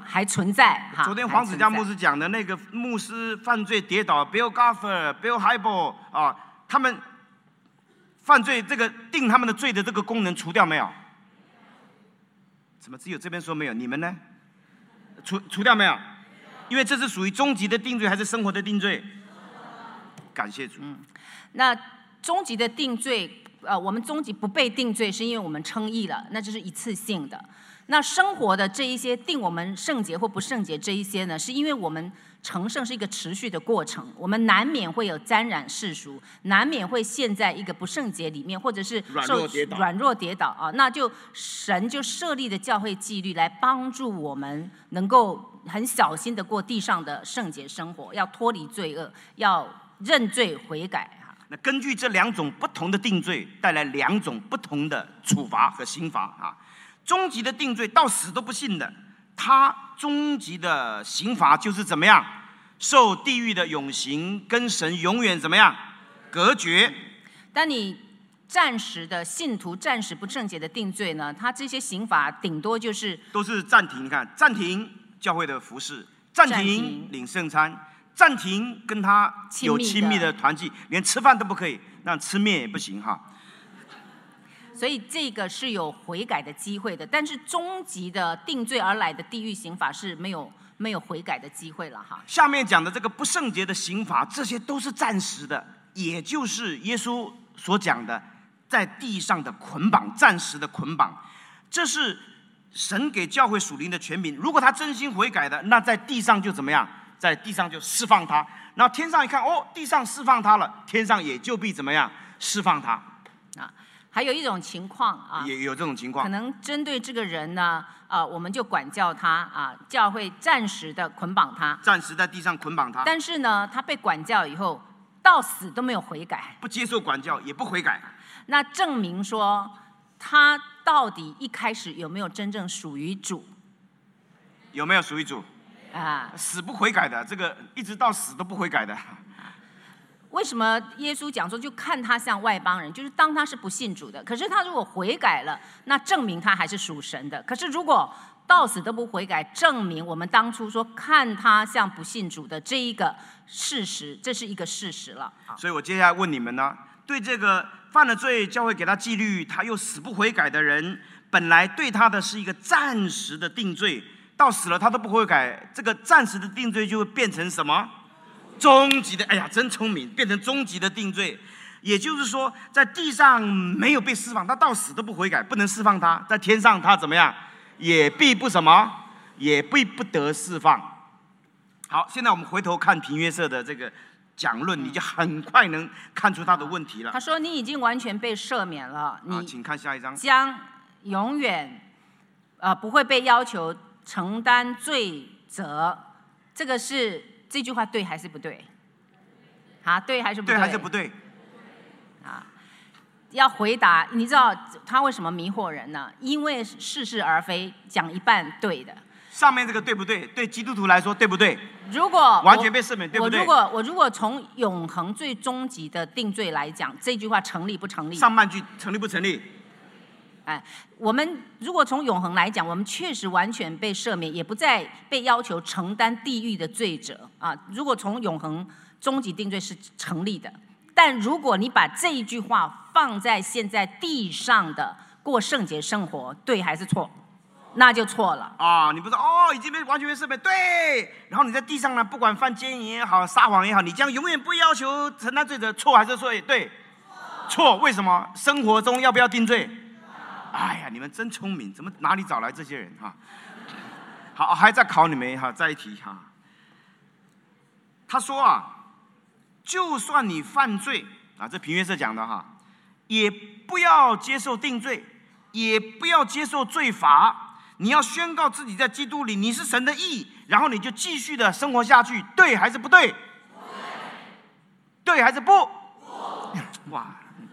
还存在哈。 昨天黄子佳牧师讲的那个牧师犯罪跌倒 ，Bill Goffler、Bill Hybel 啊，他们犯罪这个定他们的罪的这个功能除掉没有？怎么只有这边说没有？你们呢？除掉没有？因为这是属于终极的定罪还是生活的定罪？感谢主。 那终极的定罪，我们终极不被定罪，是因为我们称义了，那这是一次性的。那生活的这一些定我们圣洁或不圣洁这一些呢，是因为我们成圣是一个持续的过程，我们难免会有沾染世俗，难免会陷在一个不圣洁里面，或者是软弱跌倒啊。那就神就设立的教会纪律来帮助我们能够很小心的过地上的圣洁生活，要脱离罪恶，要认罪悔改。 那根据这两种不同的定罪，带来两种不同的处罚和刑罚啊。终极的定罪到死都不信的，他终极的刑罚就是怎么样？受地狱的永刑，跟神永远怎么样？隔绝。 但你暂时的信徒暂时不圣洁的定罪呢，他这些刑罚顶多就是都是暂停，你看暂停教会的服事，暂停领圣餐，暂停跟他有亲密的团契，连吃饭都不可以，那吃面也不行哈。 所以这个是有悔改的机会的，但是终极的定罪而来的地狱刑罚是没有悔改的机会了哈。 下面讲的这个不圣洁的刑罚，这些都是暂时的，也就是耶稣所讲的在地上的捆绑，暂时的捆绑，这是神给教会属灵的权柄。如果他真心悔改的，那在地上就怎么样？在地上就释放他。然后天上一看，哦，地上释放他了，天上也就必怎么样？释放他。 啊，还有一种情况啊， 也有这种情况， 可能针对这个人呢，我们就管教他啊，教会暂时的捆绑他， 暂时在地上捆绑他。 但是呢，他被管教以后，到死都没有悔改， 不接受管教，也不悔改。 那证明说，他到底一开始有没有真正属于主？ 有没有属于主？ 啊， 死不悔改的，这个一直到死都不悔改的。 为什么耶稣讲说就看他像外邦人，就是当他是不信主的？可是他如果悔改了，那证明他还是属神的。可是如果到死都不悔改，证明我们当初说看他像不信主的这一个事实，这是一个事实了。 所以我接下来问你们呢，对这个犯了罪，教会给他纪律，他又死不悔改的人，本来对他的是一个暂时的定罪，到死了他都不悔改，这个暂时的定罪就会变成什么？终极的，哎呀，真聪明，变成终极的定罪。也就是说，在地上没有被释放，他到死都不悔改，不能释放他；在天上他怎么样，也必不什么，也必不得释放。好，现在我们回头看平约瑟的这个讲论，你就很快能看出他的问题了。 他说：“你已经完全被赦免了，你请看下一章， 将永远不会被要求承担罪责。”这个是这句话对还是不对？啊，对还是不对？ 对还是不对？ 啊，要回答。你知道他为什么迷惑人呢？因为似是而非，讲一半对的。 上面这个对不对？对基督徒来说对不对？ 如果完全被赦免，对不对？ 我如果从永恒最终极的定罪来讲，这句话成立不成立？ 上半句成立不成立？ 哎，我们如果从永恒来讲，我们确实完全被赦免，也不再被要求承担地狱的罪责啊。如果从永恒终极定罪是成立的，但如果你把这一句话放在现在地上的过圣洁生活，对还是错？那就错了啊！你不是已经被完全被赦免，对。然后你在地上呢，不管犯奸淫也好，撒谎也好，你将永远不要求承担罪责，错还是错？对，错。为什么？生活中要不要定罪？哎呀，你们真聪明，怎么哪里找来这些人哈？好，还在考你们哈，再一题哈。他说啊，就算你犯罪啊，这平约瑟讲的哈，也不要接受定罪，也不要接受罪罚。你要宣告自己在基督里你是神的义，然后你就继续的生活下去，对还是不对？对还是不？哇，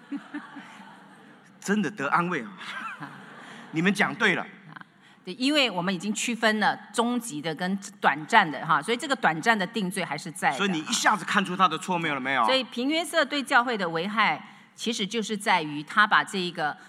真的得安慰啊！你们讲对了。 对，因为我们已经区分了终极的跟短暂的哈，所以这个短暂的定罪还是在的。 所以你一下子看出他的错谬了没有？ 所以平约瑟对教会的危害，其实就是在于他把这一个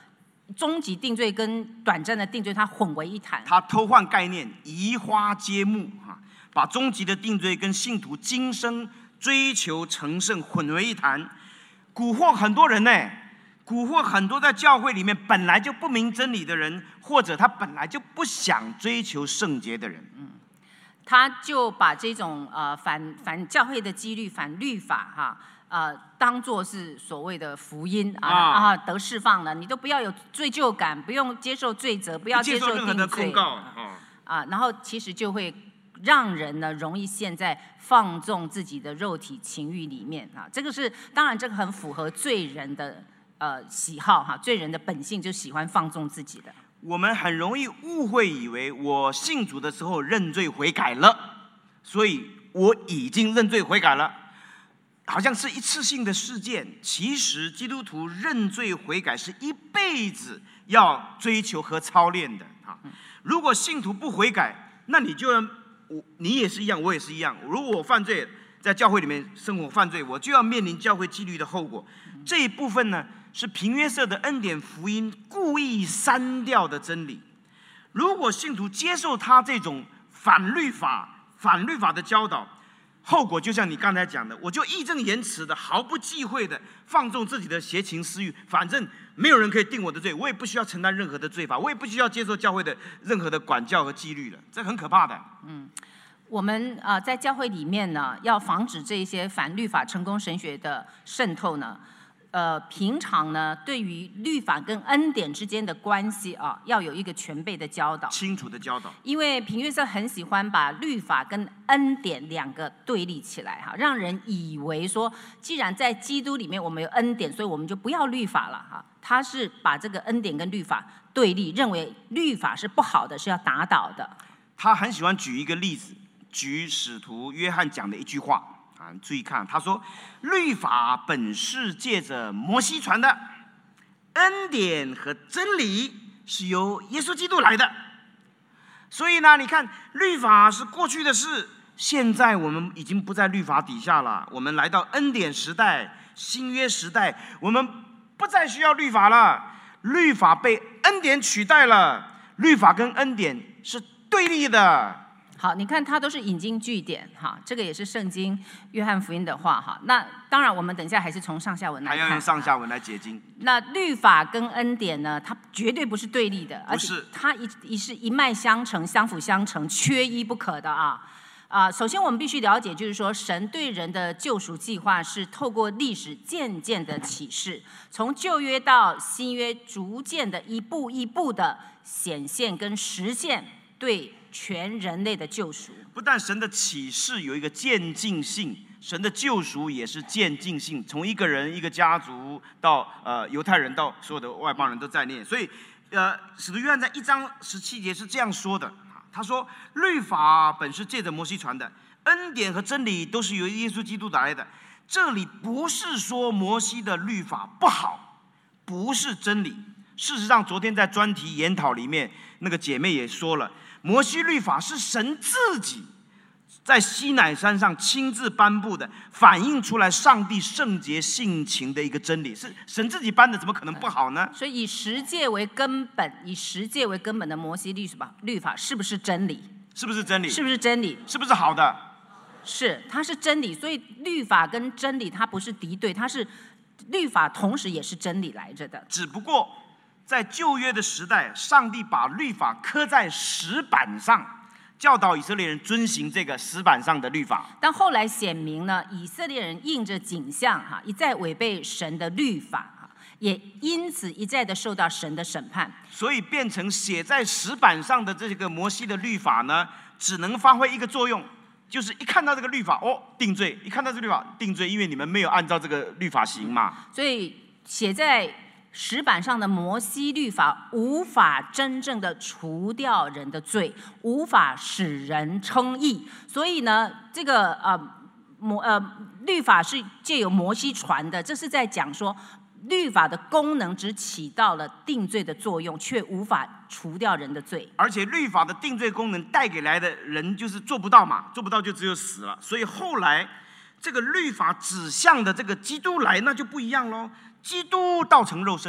终极定罪跟短暂的定罪它混为一谈。 他偷换概念，移花接木把终极的定罪跟信徒今生追求成圣混为一谈，蛊惑很多人呢，蛊惑很多在教会里面本来就不明真理的人，或者他本来就不想追求圣洁的人。 他就把这种反教会的纪律、反律法当作是所谓的福音得释放了，你都不要有罪疚感，不用接受罪责，不要接受任何的控告然后其实就会让人呢容易陷在放纵自己的肉体情欲里面这个是当然，这个很符合罪人的喜好罪人的本性就喜欢放纵自己的。 我们很容易误会，以为我信主的时候认罪悔改了，所以我已经认罪悔改了，好像是一次性的事件。其实基督徒认罪悔改是一辈子要追求和操练的如果信徒不悔改，那你也是一样，我也是一样。如果我犯罪，在教会里面生活犯罪，我就要面临教会纪律的后果。这一部分呢，是平约瑟的恩典福音故意删掉的真理。如果信徒接受他这种反律法的教导，后果就像你刚才讲的，我就义正言辞的、毫不忌讳的放纵自己的邪情私欲，反正没有人可以定我的罪，我也不需要承担任何的罪罚，我也不需要接受教会的任何的管教和纪律了，这很可怕的。 我们在教会里面呢，要防止这些反律法成功神学的渗透呢。平常呢，对于律法跟恩典之间的关系要有一个全备的教导， 清楚的教导。 因为平约瑟很喜欢把律法跟恩典两个对立起来让人以为说，既然在基督里面我们有恩典，所以我们就不要律法了他是把这个恩典跟律法对立，认为律法是不好的，是要打倒的。 他很喜欢举一个例子，举使徒约翰讲的一句话。注意看，他说：“律法本是借着摩西传的，恩典和真理是由耶稣基督来的。”所以呢，你看，律法是过去的事，现在我们已经不在律法底下了，我们来到恩典时代、新约时代，我们不再需要律法了，律法被恩典取代了，律法跟恩典是对立的。 好，你看它都是引经据典这个也是圣经约翰福音的话那当然我们等一下还是从上下文来看， 还要用上下文来解经。 那律法跟恩典呢，它绝对不是对立的，而且它是一脉相承、相辅相成、缺一不可的首先我们必须了解，就是说神对人的救赎计划是透过历史渐渐的启示，从旧约到新约，逐渐的一步一步的显现跟实现对全人类的救赎。 不但神的启示有一个渐进性，神的救赎也是渐进性，从一个人、一个家族到犹太人，到所有的外邦人都在内。所以使徒约翰在1章17节是这样说的，他说：“律法本是借着摩西传的，恩典和真理都是由耶稣基督来的。”这里不是说摩西的律法不好，不是真理。事实上，昨天在专题研讨里面，那个姐妹也说了，摩西律法是神自己在西乃山上亲自颁布的，反映出来上帝圣洁性情的一个真理，是神自己颁的，怎么可能不好呢？ 所以以十诫为根本，的摩西律法是不是真理？ 是不是真理？ 是不是真理？ 是不是好的？ 是，它是真理。所以律法跟真理它不是敌对，它是律法同时也是真理来着的。 只不过在旧约的时代，上帝把律法刻在石板上，教导以色列人遵行这个石板上的律法。 但后来显明呢，以色列人印着景象一再违背神的律法，也因此一再的受到神的审判。 所以变成写在石板上的这个摩西的律法呢，只能发挥一个作用，就是一看到这个律法定罪，一看到这个律法定罪，因为你们没有按照这个律法行嘛。 所以写在石板上的摩西律法无法真正的除掉人的罪，无法使人称义。所以呢，这个律法是借由摩西传的，这是在讲说律法的功能只起到了定罪的作用，却无法除掉人的罪。 而且律法的定罪功能带给来的人就是做不到嘛，做不到就只有死了。所以后来这个律法指向的这个基督来，那就不一样咯。基督道成肉身，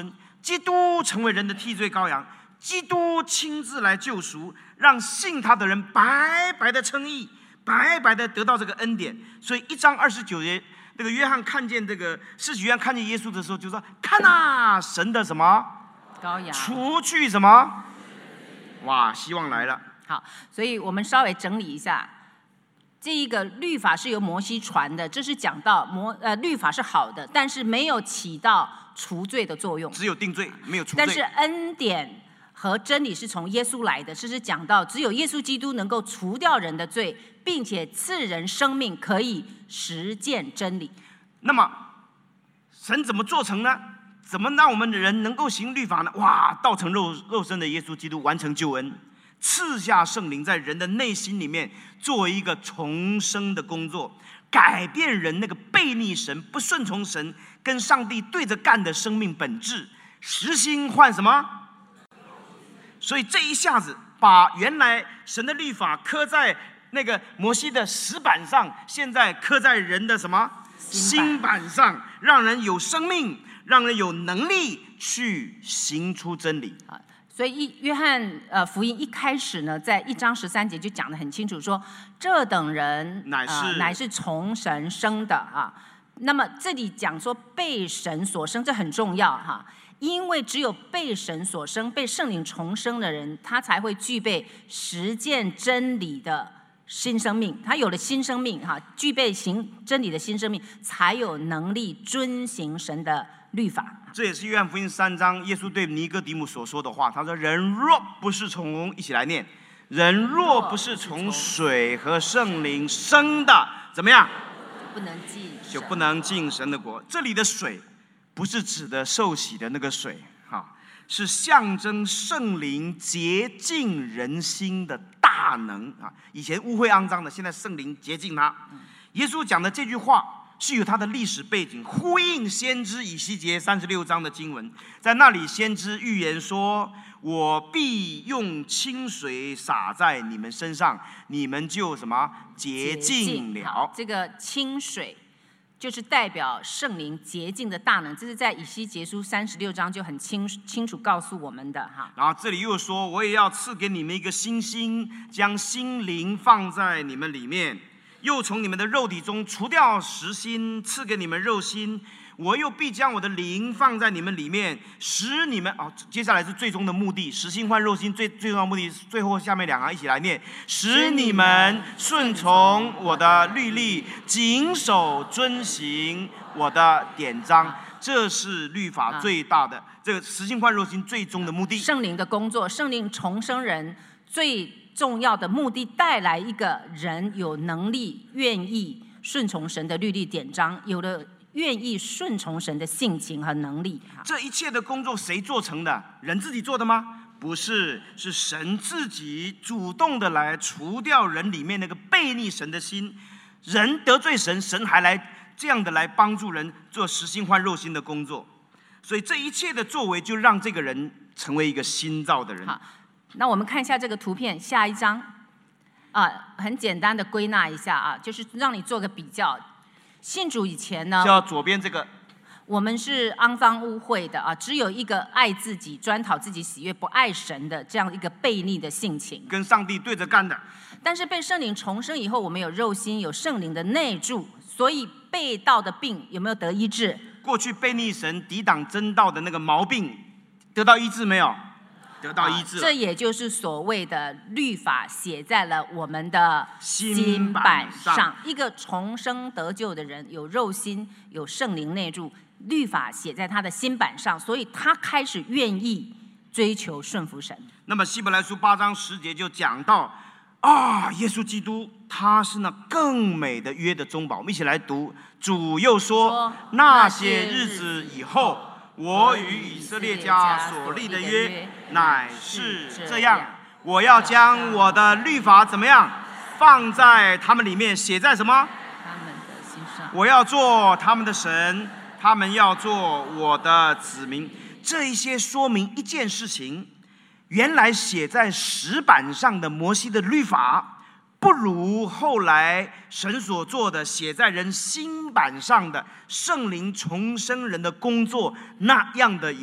基督成为人的替罪羔羊，基督亲自来救赎，让信他的人白白的称义，白白的得到这个恩典。所以1章29节，那个约翰看见这个施洗约翰看见耶稣的时候，就说：“看啊，神的什么羔羊， 除去什么？”哇，希望来了。 好，所以我们稍微整理一下，这一个律法是由摩西传的，这是讲到律法是好的，但是没有起到除罪的作用， 只有定罪，没有除罪。 但是恩典和真理是从耶稣来的，这是讲到只有耶稣基督能够除掉人的罪，并且赐人生命，可以实践真理。 那么神怎么做成呢？怎么让我们的人能够行律法呢？哇，道成肉身的耶稣基督完成救恩，赐下圣灵，在人的内心里面做一个重生的工作，改变人那个悖逆神、不顺从神、跟上帝对着干的生命本质，实心换什么？所以这一下子把原来神的律法刻在那个摩西的石板上，现在刻在人的什么心板上，让人有生命，让人有能力去行出真理。 所以约翰福音一开始呢，在1章13节就讲得很清楚，说这等人乃是从神生的啊。那么这里讲说被神所生，这很重要哈，因为只有被神所生、被圣灵重生的人，他才会具备实践真理的新生命。他有了新生命哈，具备行真理的新生命，才有能力遵行神的律法。 这也是约翰福音3章耶稣对尼哥底母所说的话。他说：“人若不是从一起来念，人若不是从水和圣灵生的，怎么样？就不能进神的国。”这里的水不是指的受洗的那个水，是象征圣灵洁净人心的大能啊！以前污秽肮脏的，现在圣灵洁净它。耶稣讲的这句话是有它的历史背景，呼应先知以西结36章的经文。在那里，先知预言说：“我必用清水洒在你们身上，你们就什么洁净了。” 这个清水就是代表圣灵洁净的大能，这是在以西结书36章就很清楚告诉我们的哈。 然后这里又说：“我也要赐给你们一个新心，将心灵放在你们里面。”又从你们的肉体中除掉实心，赐给你们肉心。我又必将我的灵放在你们里面，使你们接下来是最终的目的，实心换肉心，最重要的目的。最后下面2行一起来念：使你们顺从我的律例，谨守遵行我的典章。这是律法最大的这个实心换肉心最终的目的。 圣灵的工作，圣灵重生人最重要的目的，带来一个人有能力、愿意顺从神的律例典章，有了愿意顺从神的性情和能力。 这一切的工作谁做成的？人自己做的吗？不是，是神自己主动的来除掉人里面那个悖逆神的心。人得罪神，神还来这样的来帮助人做实心换肉心的工作。所以这一切的作为，就让这个人成为一个新造的人。 好，那我们看一下这个图片，下一张很简单的归纳一下啊，就是让你做个比较。信主以前呢， 叫左边这个， 我们是肮脏污秽的啊，只有一个爱自己、专讨自己喜悦、不爱神的这样一个悖逆的性情， 跟上帝对着干的。 但是被圣灵重生以后，我们有肉心，有圣灵的内住，所以背道的病有没有得医治？ 过去悖逆神、抵挡真道的那个毛病，得到医治没有？得到医治了。 这也就是所谓的律法写在了我们的心板上。一个重生得救的人，有肉心，有圣灵内住，律法写在他的心板上，所以他开始愿意追求顺服神。 那么希伯来书8章10节就讲到耶稣基督他是那更美的约的中保。我们一起来读，主又说：那些日子以后，我与以色列家所立的约乃是这样，我要将我的律法怎么样放在他们里面，写在什么？ 他们的心上。 我要做他们的神，他们要做我的子民。这一些说明一件事情，原来写在石板上的摩西的律法，不如后来神所做的写在人心板上的圣灵重生人的工作那样的有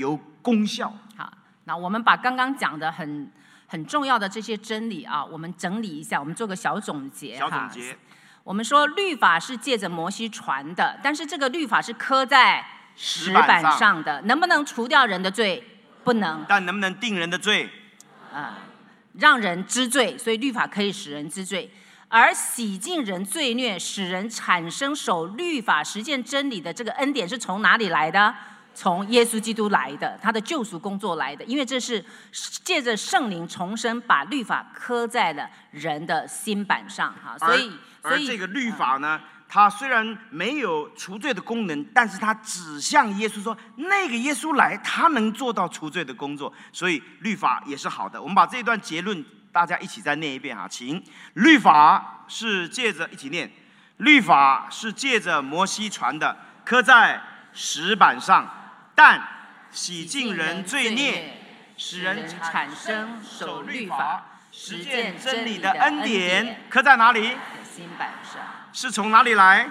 功效。 好，那我们把刚刚讲的很重要的这些真理啊，我们整理一下，我们做个小总结。 小总结， 我们说律法是借着摩西传的，但是这个律法是刻在石板上的，能不能除掉人的罪？不能。 但能不能定人的罪？ 让人知罪，所以律法可以使人知罪。而洗净人罪孽，使人产生守律法、实践真理的这个恩典是从哪里来的？从耶稣基督来的，他的救赎工作来的。因为这是借着圣灵重生，把律法刻在了人的心板上。所以这个律法呢，它虽然没有除罪的功能，但是它指向耶稣说，那个耶稣来，他能做到除罪的工作，所以律法也是好的。我们把这一段结论大家一起再念一遍哈，请。律法是借着一起念，律法是借着摩西传的，刻在石板上，但洗净人罪孽，使人产生守律法、实践真理的恩典，刻在哪里？ 心板上。 是从哪里来？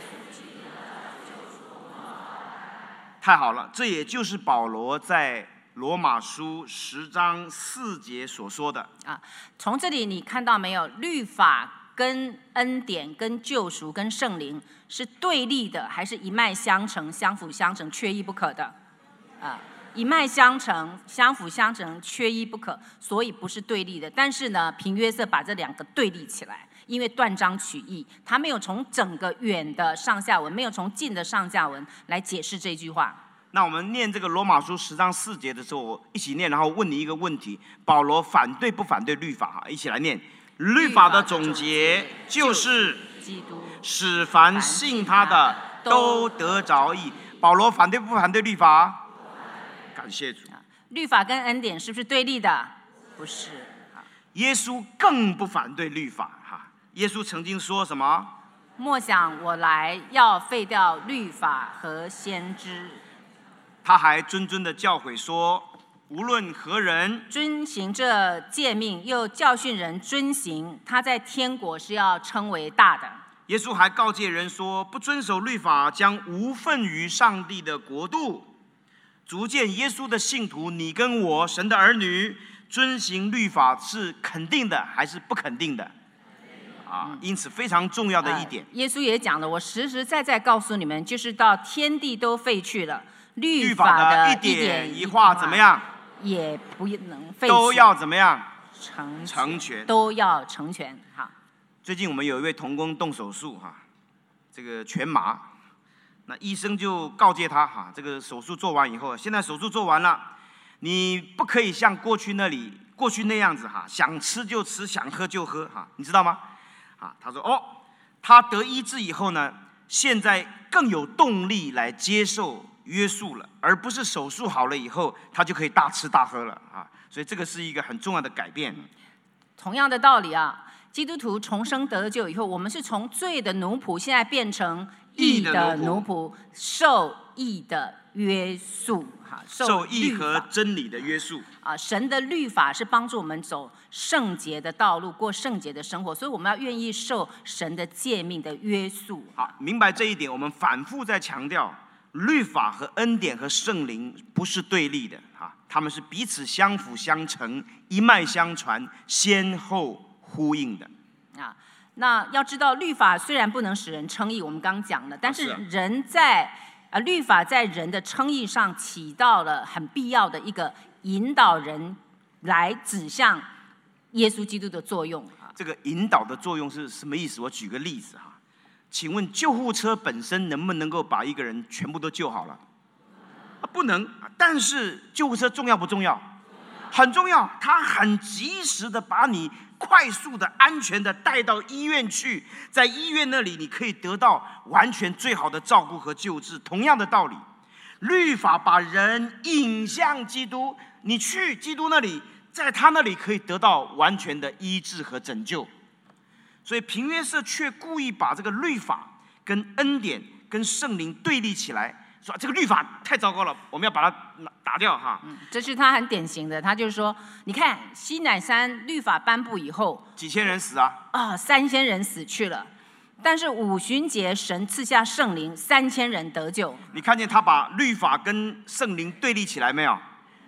太好了，这也就是保罗在罗马书10章4节所说的。 从这里你看到没有？律法跟恩典、跟救赎、跟圣灵是对立的，还是一脉相承、相辅相成、缺一不可的？一脉相承、相辅相成、缺一不可，所以不是对立的。但是呢，平约瑟把这两个对立起来。因为断章取义，他没有从整个远的上下文，没有从近的上下文来解释这句话。 那我们念这个罗马书10章4节的时候，我一起念，然后问你一个问题：保罗反对不反对律法？一起来念。律法的总结就是基督使凡信他的都得着义。保罗反对不反对律法？感谢主。 律法跟恩典是不是对立的？不是。 耶稣更不反对律法。耶稣曾经说什么？ 莫想我来要废掉律法和先知。 他还谆谆的教诲说，无论何人遵行这诫命，又教训人遵行，他在天国是要称为大的。 耶稣还告诫人说，不遵守律法将无份于上帝的国度。逐渐耶稣的信徒，你跟我，神的儿女，遵行律法是肯定的还是不肯定的？因此非常重要的一点。 耶稣也讲了，我实实在在告诉你们，就是到天地都废去了，律法的一点一画怎么样？ 也不能废去， 都要怎么样？ 成全， 都要成全。好， 最近我们有一位同工动手术这个全麻，那医生就告诫他这个手术做完以后，现在手术做完了，你不可以像过去那样子想吃就吃，想喝就喝你知道吗？他说他得医治以后呢，现在更有动力来接受约束了，而不是手术好了以后他就可以大吃大喝了所以这个是一个很重要的改变。 同样的道理基督徒重生得救以后，我们是从罪的奴仆，现在变成义的奴仆，受义的约束受义和真理的约束神的律法是帮助我们走圣洁的道路，过圣洁的生活，所以我们要愿意受神的诫命的约束。 好，明白这一点，我们反复在强调，律法和恩典和圣灵不是对立的他们是彼此相辅相成，一脉相传，先后呼应的那要知道，律法虽然不能使人称义，我们刚讲了，但是人在律法在人的称义上起到了很必要的一个引导人来指向耶稣基督的作用。 这个引导的作用是什么意思？我举个例子请问救护车本身能不能够把一个人全部都救好了？不能。但是救护车重要不重要？很重要，它很及时的把你快速的、安全的带到医院去，在医院那里你可以得到完全最好的照顾和救治。同样的道理，律法把人引向基督，你去基督那里，在他那里可以得到完全的医治和拯救。所以平约瑟却故意把这个律法跟恩典跟圣灵对立起来，说这个律法太糟糕了，我们要把它打掉这是他很典型的，他就是说，你看西乃山律法颁布以后， 几千人死 3000人死去了，但是五旬节神赐下圣灵，3000人得救。 你看见他把律法跟圣灵对立起来没有？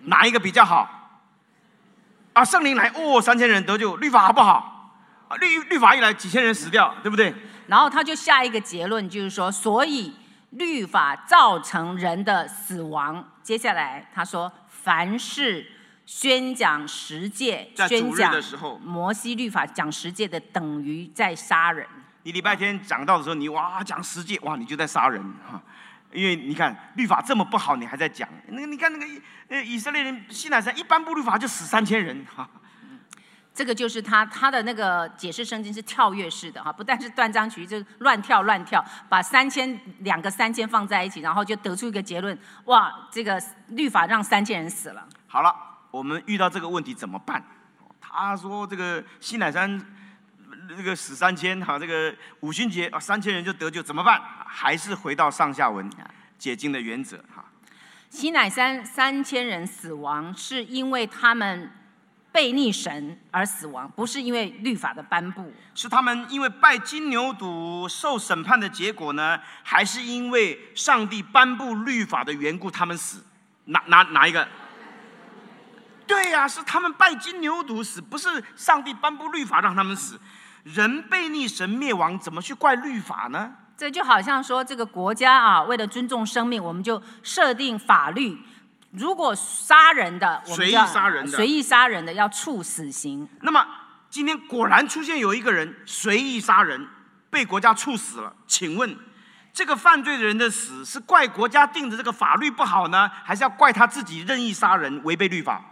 哪一个比较好？啊，圣灵来，3000人得救，律法好不好？啊，律法一来，几千人死掉，对不对？ 然后他就下一个结论，就是说，所以律法造成人的死亡。接下来他说，凡是宣讲十诫、宣讲摩西律法讲十诫的，等于在杀人。 你礼拜天讲道的时候，你讲十诫，你就在杀人哈。因为你看律法这么不好，你还在讲。你看那个以色列人西乃山一颁布律法就死3000人哈。 这个就是他的那个解释圣经是跳跃式的哈，不但是断章取义，就乱跳，把两个3000放在一起，然后就得出一个结论：哇，这个律法让3000人死了。 好了，我们遇到这个问题怎么办？他说这个西乃山这个死3000哈，这个五旬节3000人就得救，怎么办？还是回到上下文解经的原则哈。 西乃山3000人死亡，是因为他们悖逆神而死亡，不是因为律法的颁布。 是他们因为拜金牛犊受审判的结果呢，还是因为上帝颁布律法的缘故他们死？哪一个？对呀，是他们拜金牛犊死，不是上帝颁布律法让他们死。人悖逆神灭亡，怎么去怪律法呢？ 这就好像说，这个国家为了尊重生命，我们就设定法律。如果杀人的，我们随意杀人的要处死刑。那么今天果然出现有一个人随意杀人，被国家处死了。请问，这个犯罪的人的死是怪国家定的这个法律不好呢，还是要怪他自己任意杀人违背律法？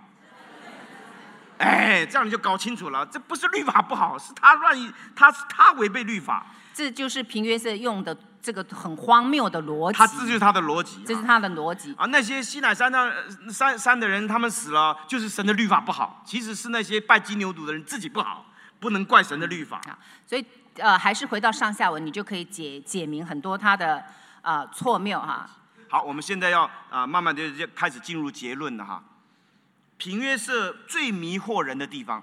这样你就搞清楚了，这不是律法不好，是他违背律法。 这就是平约瑟用的这个很荒谬的逻辑。 这就是他的逻辑。 这是他的逻辑。 那些西乃山的人，他们死了，就是神的律法不好。其实是那些拜金牛犊的人自己不好，不能怪神的律法。 所以还是回到上下文，你就可以解明很多他的错谬哈。 好，我们现在要慢慢的就开始进入结论了哈。平约瑟最迷惑人的地方，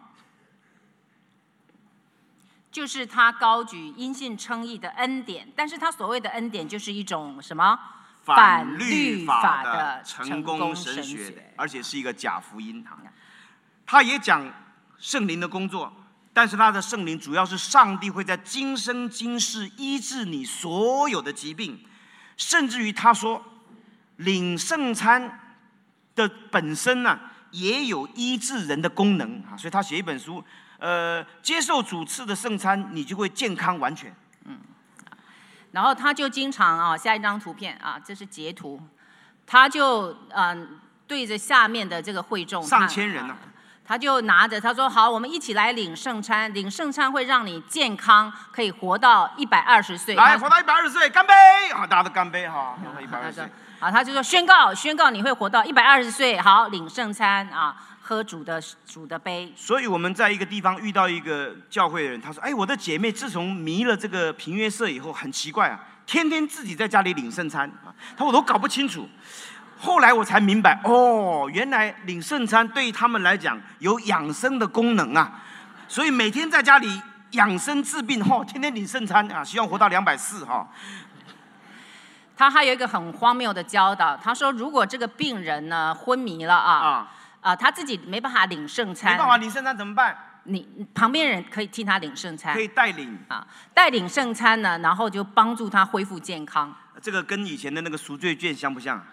就是他高举因信称义的恩典，但是他所谓的恩典就是一种什么？ 反律法的成功神学，而且是一个假福音。他也讲圣灵的工作，但是他的圣灵主要是上帝会在今生今世医治你所有的疾病，甚至于他说领圣餐的本身呢，也有医治人的功能啊，所以他写一本书，接受主赐的圣餐，你就会健康完全。 然后他就经常下一张图片这是截图，他就对着下面的这个会众上千人他就拿着他说好，我们一起来领圣餐，领圣餐会让你健康，可以活到120岁。 来，活到120岁，干杯！大家都干杯哈，活到120岁。 他就说宣告你会活到120岁，好，领圣餐喝主的杯。所以我们在一个地方遇到一个教会的人，他说：“我的姐妹自从迷了这个平约瑟以后，很奇怪天天自己在家里领圣餐他说我都搞不清楚。后来我才明白，原来领圣餐对他们来讲有养生的功能所以每天在家里养生治病天天领圣餐希望活到240 他还有一个很荒谬的教导，他说如果这个病人呢昏迷了他自己没办法领圣餐， 没办法领圣餐怎么办？ 你旁边人可以替他领圣餐， 可以带领带领圣餐呢，然后就帮助他恢复健康。 这个跟以前的那个赎罪券像不像？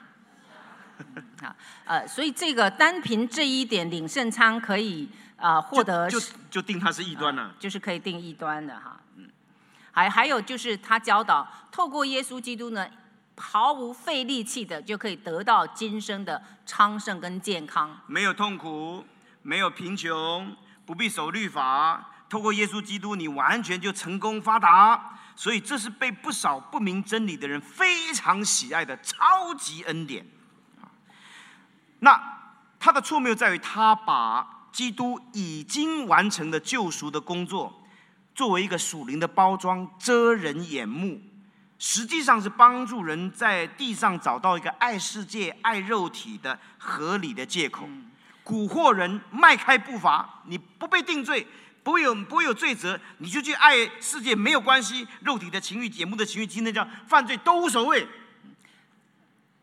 所以这个单凭这一点领圣餐可以获得就定他是异端了， 就是可以定异端的还有就是他教导透过耶稣基督呢，毫无费力气的就可以得到今生的昌盛跟健康， 没有痛苦，没有贫穷，不必守律法，透过耶稣基督你完全就成功发达。所以这是被不少不明真理的人非常喜爱的超级恩典。那他的错谬在于他把基督已经完成的救赎的工作作为一个属灵的包装，遮人眼目，实际上是帮助人在地上找到一个爱世界爱肉体的合理的借口，蛊惑人迈开步伐，你不被定罪，不会有罪责，你就去爱世界没有关系，肉体的情欲眼目的情欲今天叫犯罪都无所谓。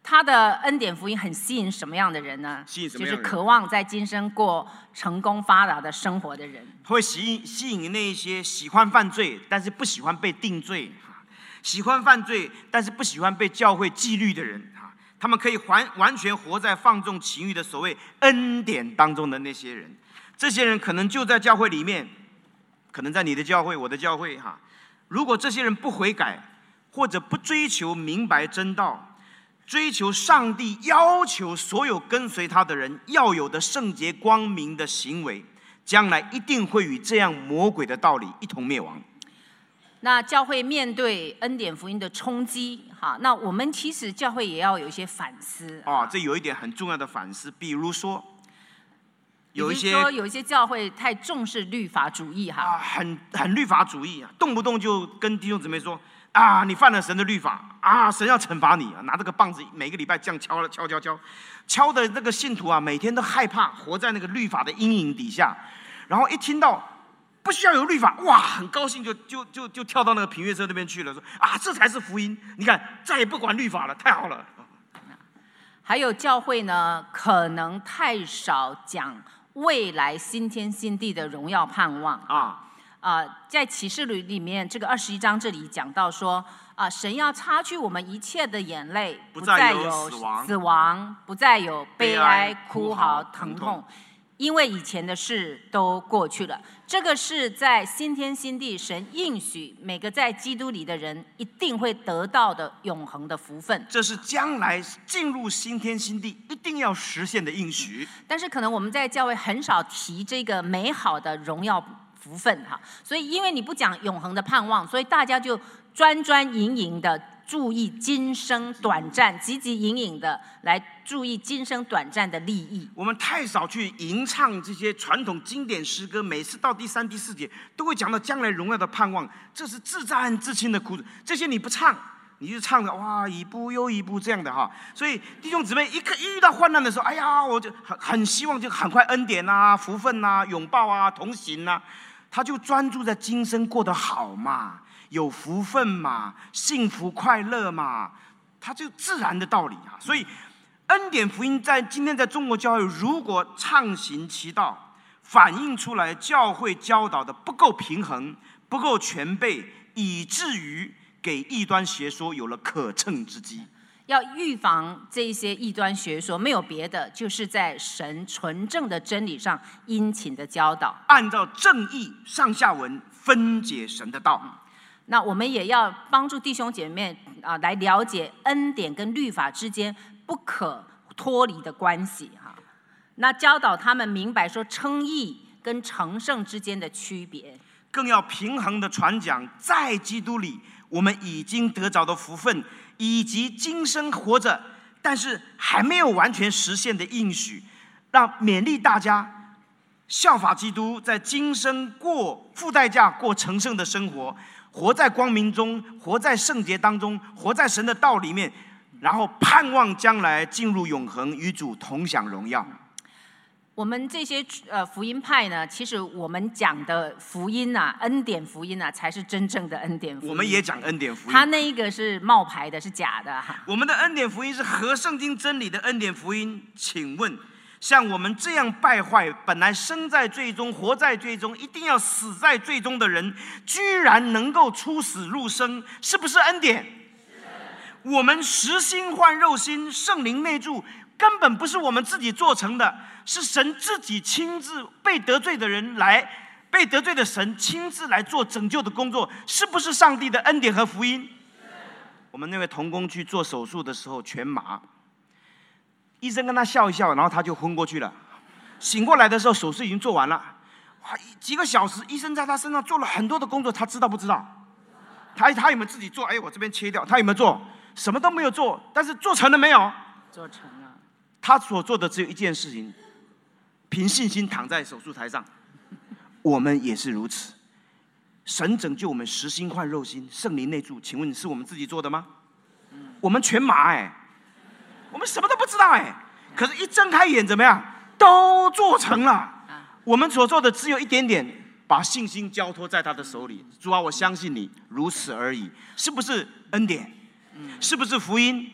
他的恩典福音很吸引什么样的人呢？ 吸引什么样的人？ 就是渴望在今生过成功发达的生活的人。 会吸引那一些喜欢犯罪但是不喜欢被定罪，喜欢犯罪但是不喜欢被教会纪律的人。他们可以完全活在放纵情欲的所谓恩典当中的那些人。这些人可能就在教会里面，可能在你的教会、我的教会。如果这些人不悔改，或者不追求明白真道，追求上帝要求所有跟随他的人要有的圣洁光明的行为，将来一定会与这样魔鬼的道理一同灭亡。 那教会面对恩典福音的冲击，那我们其实教会也要有一些反思。 这有一点很重要的反思，比如说有一些教会太重视律法主义很律法主义，动不动就跟弟兄姊妹说你犯了神的律法神要惩罚你，拿这个棒子每个礼拜这样敲的那个信徒每天都害怕，活在那个律法的阴影底下，然后一听到不需要有律法，哇，很高兴就跳到那个平约车那边去了，说这才是福音，你看再也不管律法了，太好了。 还有教会呢，可能太少讲未来新天新地的荣耀盼望在启示录里面这个21章这里讲到说神要擦去我们一切的眼泪，不再有死亡，不再有悲哀、哭嚎、疼痛，因为以前的事都过去了。这个是在新天新地神应许每个在基督里的人一定会得到的永恒的福分， 这是将来进入新天新地一定要实现的应许。 但是可能我们在教会很少提这个美好的荣耀福分所以因为你不讲永恒的盼望，所以大家就专营营的注意今生短暂，汲汲营营的来注意今生短暂的利益。 我们太少去吟唱这些传统经典诗歌，每次到第3、第4节都会讲到将来荣耀的盼望，这是自战自亲的苦楚。这些你不唱，你就唱的一步又一步这样的所以弟兄姊妹一遇到患难的时候，哎呀，我就很希望就很快恩典福分拥抱同行他就专注在今生过得好嘛，有福分嘛，幸福快乐嘛，它就自然的道理所以恩典福音今天在中国教会如果畅行其道，反映出来教会教导的不够平衡，不够全备，以至于给异端学说有了可乘之机。 要预防这些异端学说，没有别的，就是在神纯正的真理上殷勤的教导， 按照正义上下文分解神的道。 那我们也要帮助弟兄姐妹来了解恩典跟律法之间不可脱离的关系那教导他们明白说称义跟成圣之间的区别， 更要平衡的传讲在基督里我们已经得着的福分，以及今生活着但是还没有完全实现的应许，让勉励大家效法基督，在今生付代价过成圣的生活，活在光明中，活在圣洁当中，活在神的道里面，然后盼望将来进入永恒，与主同享荣耀。 我们这些福音派呢，其实我们讲的福音恩典福音才是真正的恩典福音。 我们也讲恩典福音， 他那一个是冒牌的，是假的我们的恩典福音是合圣经真理的恩典福音。请问，像我们这样败坏，本来生在罪中，活在罪中，一定要死在罪中的人，居然能够出死入生，是不是恩典？我们实心换肉心，圣灵内住，根本不是我们自己做成的，是神自己亲自被得罪的人被得罪的神亲自来做拯救的工作，是不是上帝的恩典和福音？我们那位同工去做手术的时候全麻，医生跟他笑一笑，然后他就昏过去了。醒过来的时候手术已经做完了，几个小时医生在他身上做了很多的工作，他知道不知道？他有没有自己做？我这边切掉，他有没有做？什么都没有做，但是做成了没有？ 做成了。 他所做的只有一件事情，凭信心躺在手术台上。我们也是如此，神拯救我们实心换肉心，圣灵内住，请问是我们自己做的吗？我们全麻我们什么都不知道可是一睁开眼怎么样？都做成了。我们所做的只有一点点，把信心交托在他的手里。主啊，我相信你，如此而已。是不是恩典？是不是福音？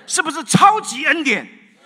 是不是超级恩典？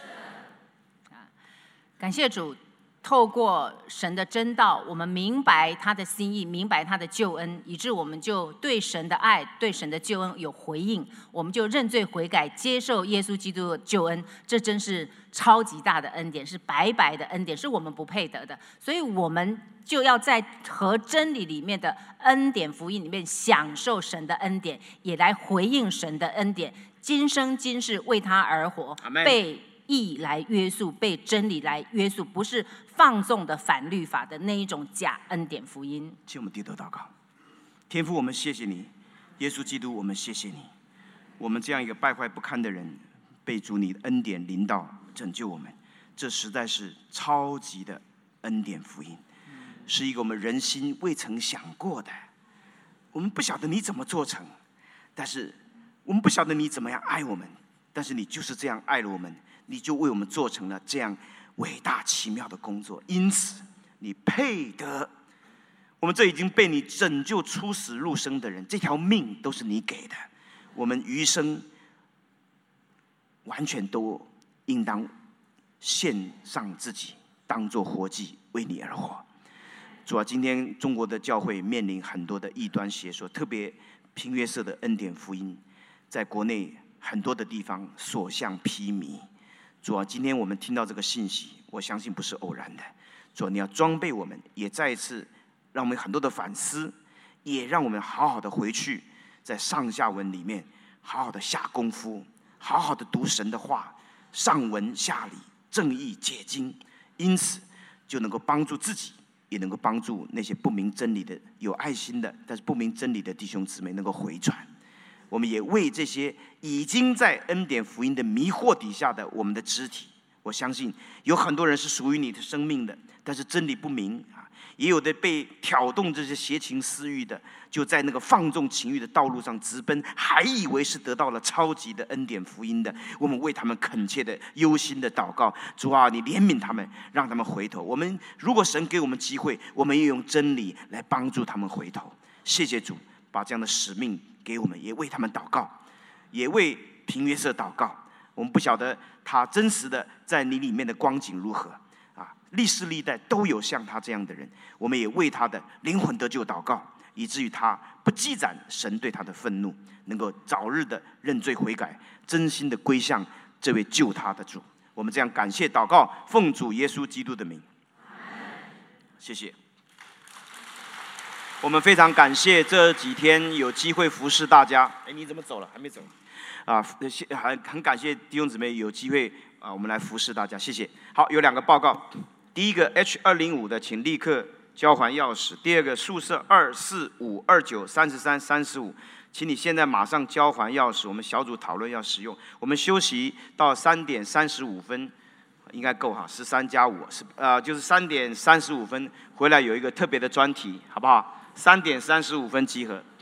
感谢主，透过神的真道，我们明白他的心意，明白他的救恩，以致我们就对神的爱、对神的救恩有回应，我们就认罪悔改，接受耶稣基督的救恩。这真是超级大的恩典，是白白的恩典，是我们不配得的。所以我们就要在和真理里面的恩典福音里面享受神的恩典，也来回应神的恩典，今生今世为他而活，被义来约束，被真理来约束，不是放纵的反律法的那一种假恩典福音。 请我们低头祷告。天父，我们谢谢你，耶稣基督，我们谢谢你，我们这样一个败坏不堪的人，被主你的恩典临到拯救我们，这实在是超级的恩典福音，是一个我们人心未曾想过的。我们不晓得你怎么做成，但是我们不晓得你怎么样爱我们，但是你就是这样爱了我们，你就为我们做成了这样伟大奇妙的工作，因此你配得。我们这已经被你拯救出死入生的人，这条命都是你给的，我们余生完全都应当献上自己，当作活祭，为你而活。主啊，今天中国的教会面临很多的异端邪说，特别平约瑟的恩典福音，在国内很多的地方所向披靡。主啊，今天我们听到这个信息，我相信不是偶然的。主啊，你要装备我们，也再一次让我们很多的反思，也让我们好好的回去，在上下文里面好好的下功夫，好好的读神的话，上文下理，正义解经，因此就能够帮助自己，也能够帮助那些不明真理的、有爱心的，但是不明真理的弟兄姊妹能够回转。我们也为这些已经在恩典福音的迷惑底下的我们的肢体，我相信有很多人是属于你的生命的，但是真理不明啊，也有的被挑动这些邪情私欲的，就在那个放纵情欲的道路上直奔，还以为是得到了超级的恩典福音的。我们为他们恳切的、忧心的祷告，主啊，你怜悯他们，让他们回头。我们如果神给我们机会，我们也用真理来帮助他们回头。谢谢主，把这样的使命给我们，也为他们祷告，也为平约瑟祷告。我们不晓得他真实的在你里面的光景如何啊，历世历代都有像他这样的人，我们也为他的灵魂得救祷告，以至于他不积攒神对他的愤怒，能够早日的认罪悔改，真心的归向这位救他的主。我们这样感谢祷告，奉主耶稣基督的名，谢谢。我们非常感谢这几天有机会服侍大家。哎，你怎么走了？还没走啊？很感谢弟兄姊妹有机会啊，我们来服侍大家，谢谢。好，有2个报告。第一个 H205 的，请立刻交还钥匙。第二个宿舍245、29、33、35，请你现在马上交还钥匙。我们小组讨论要使用。我们休息到3点35分，应该够哈，13加5就是3点35分回来有一个特别的专题，好不好？3点35分集合。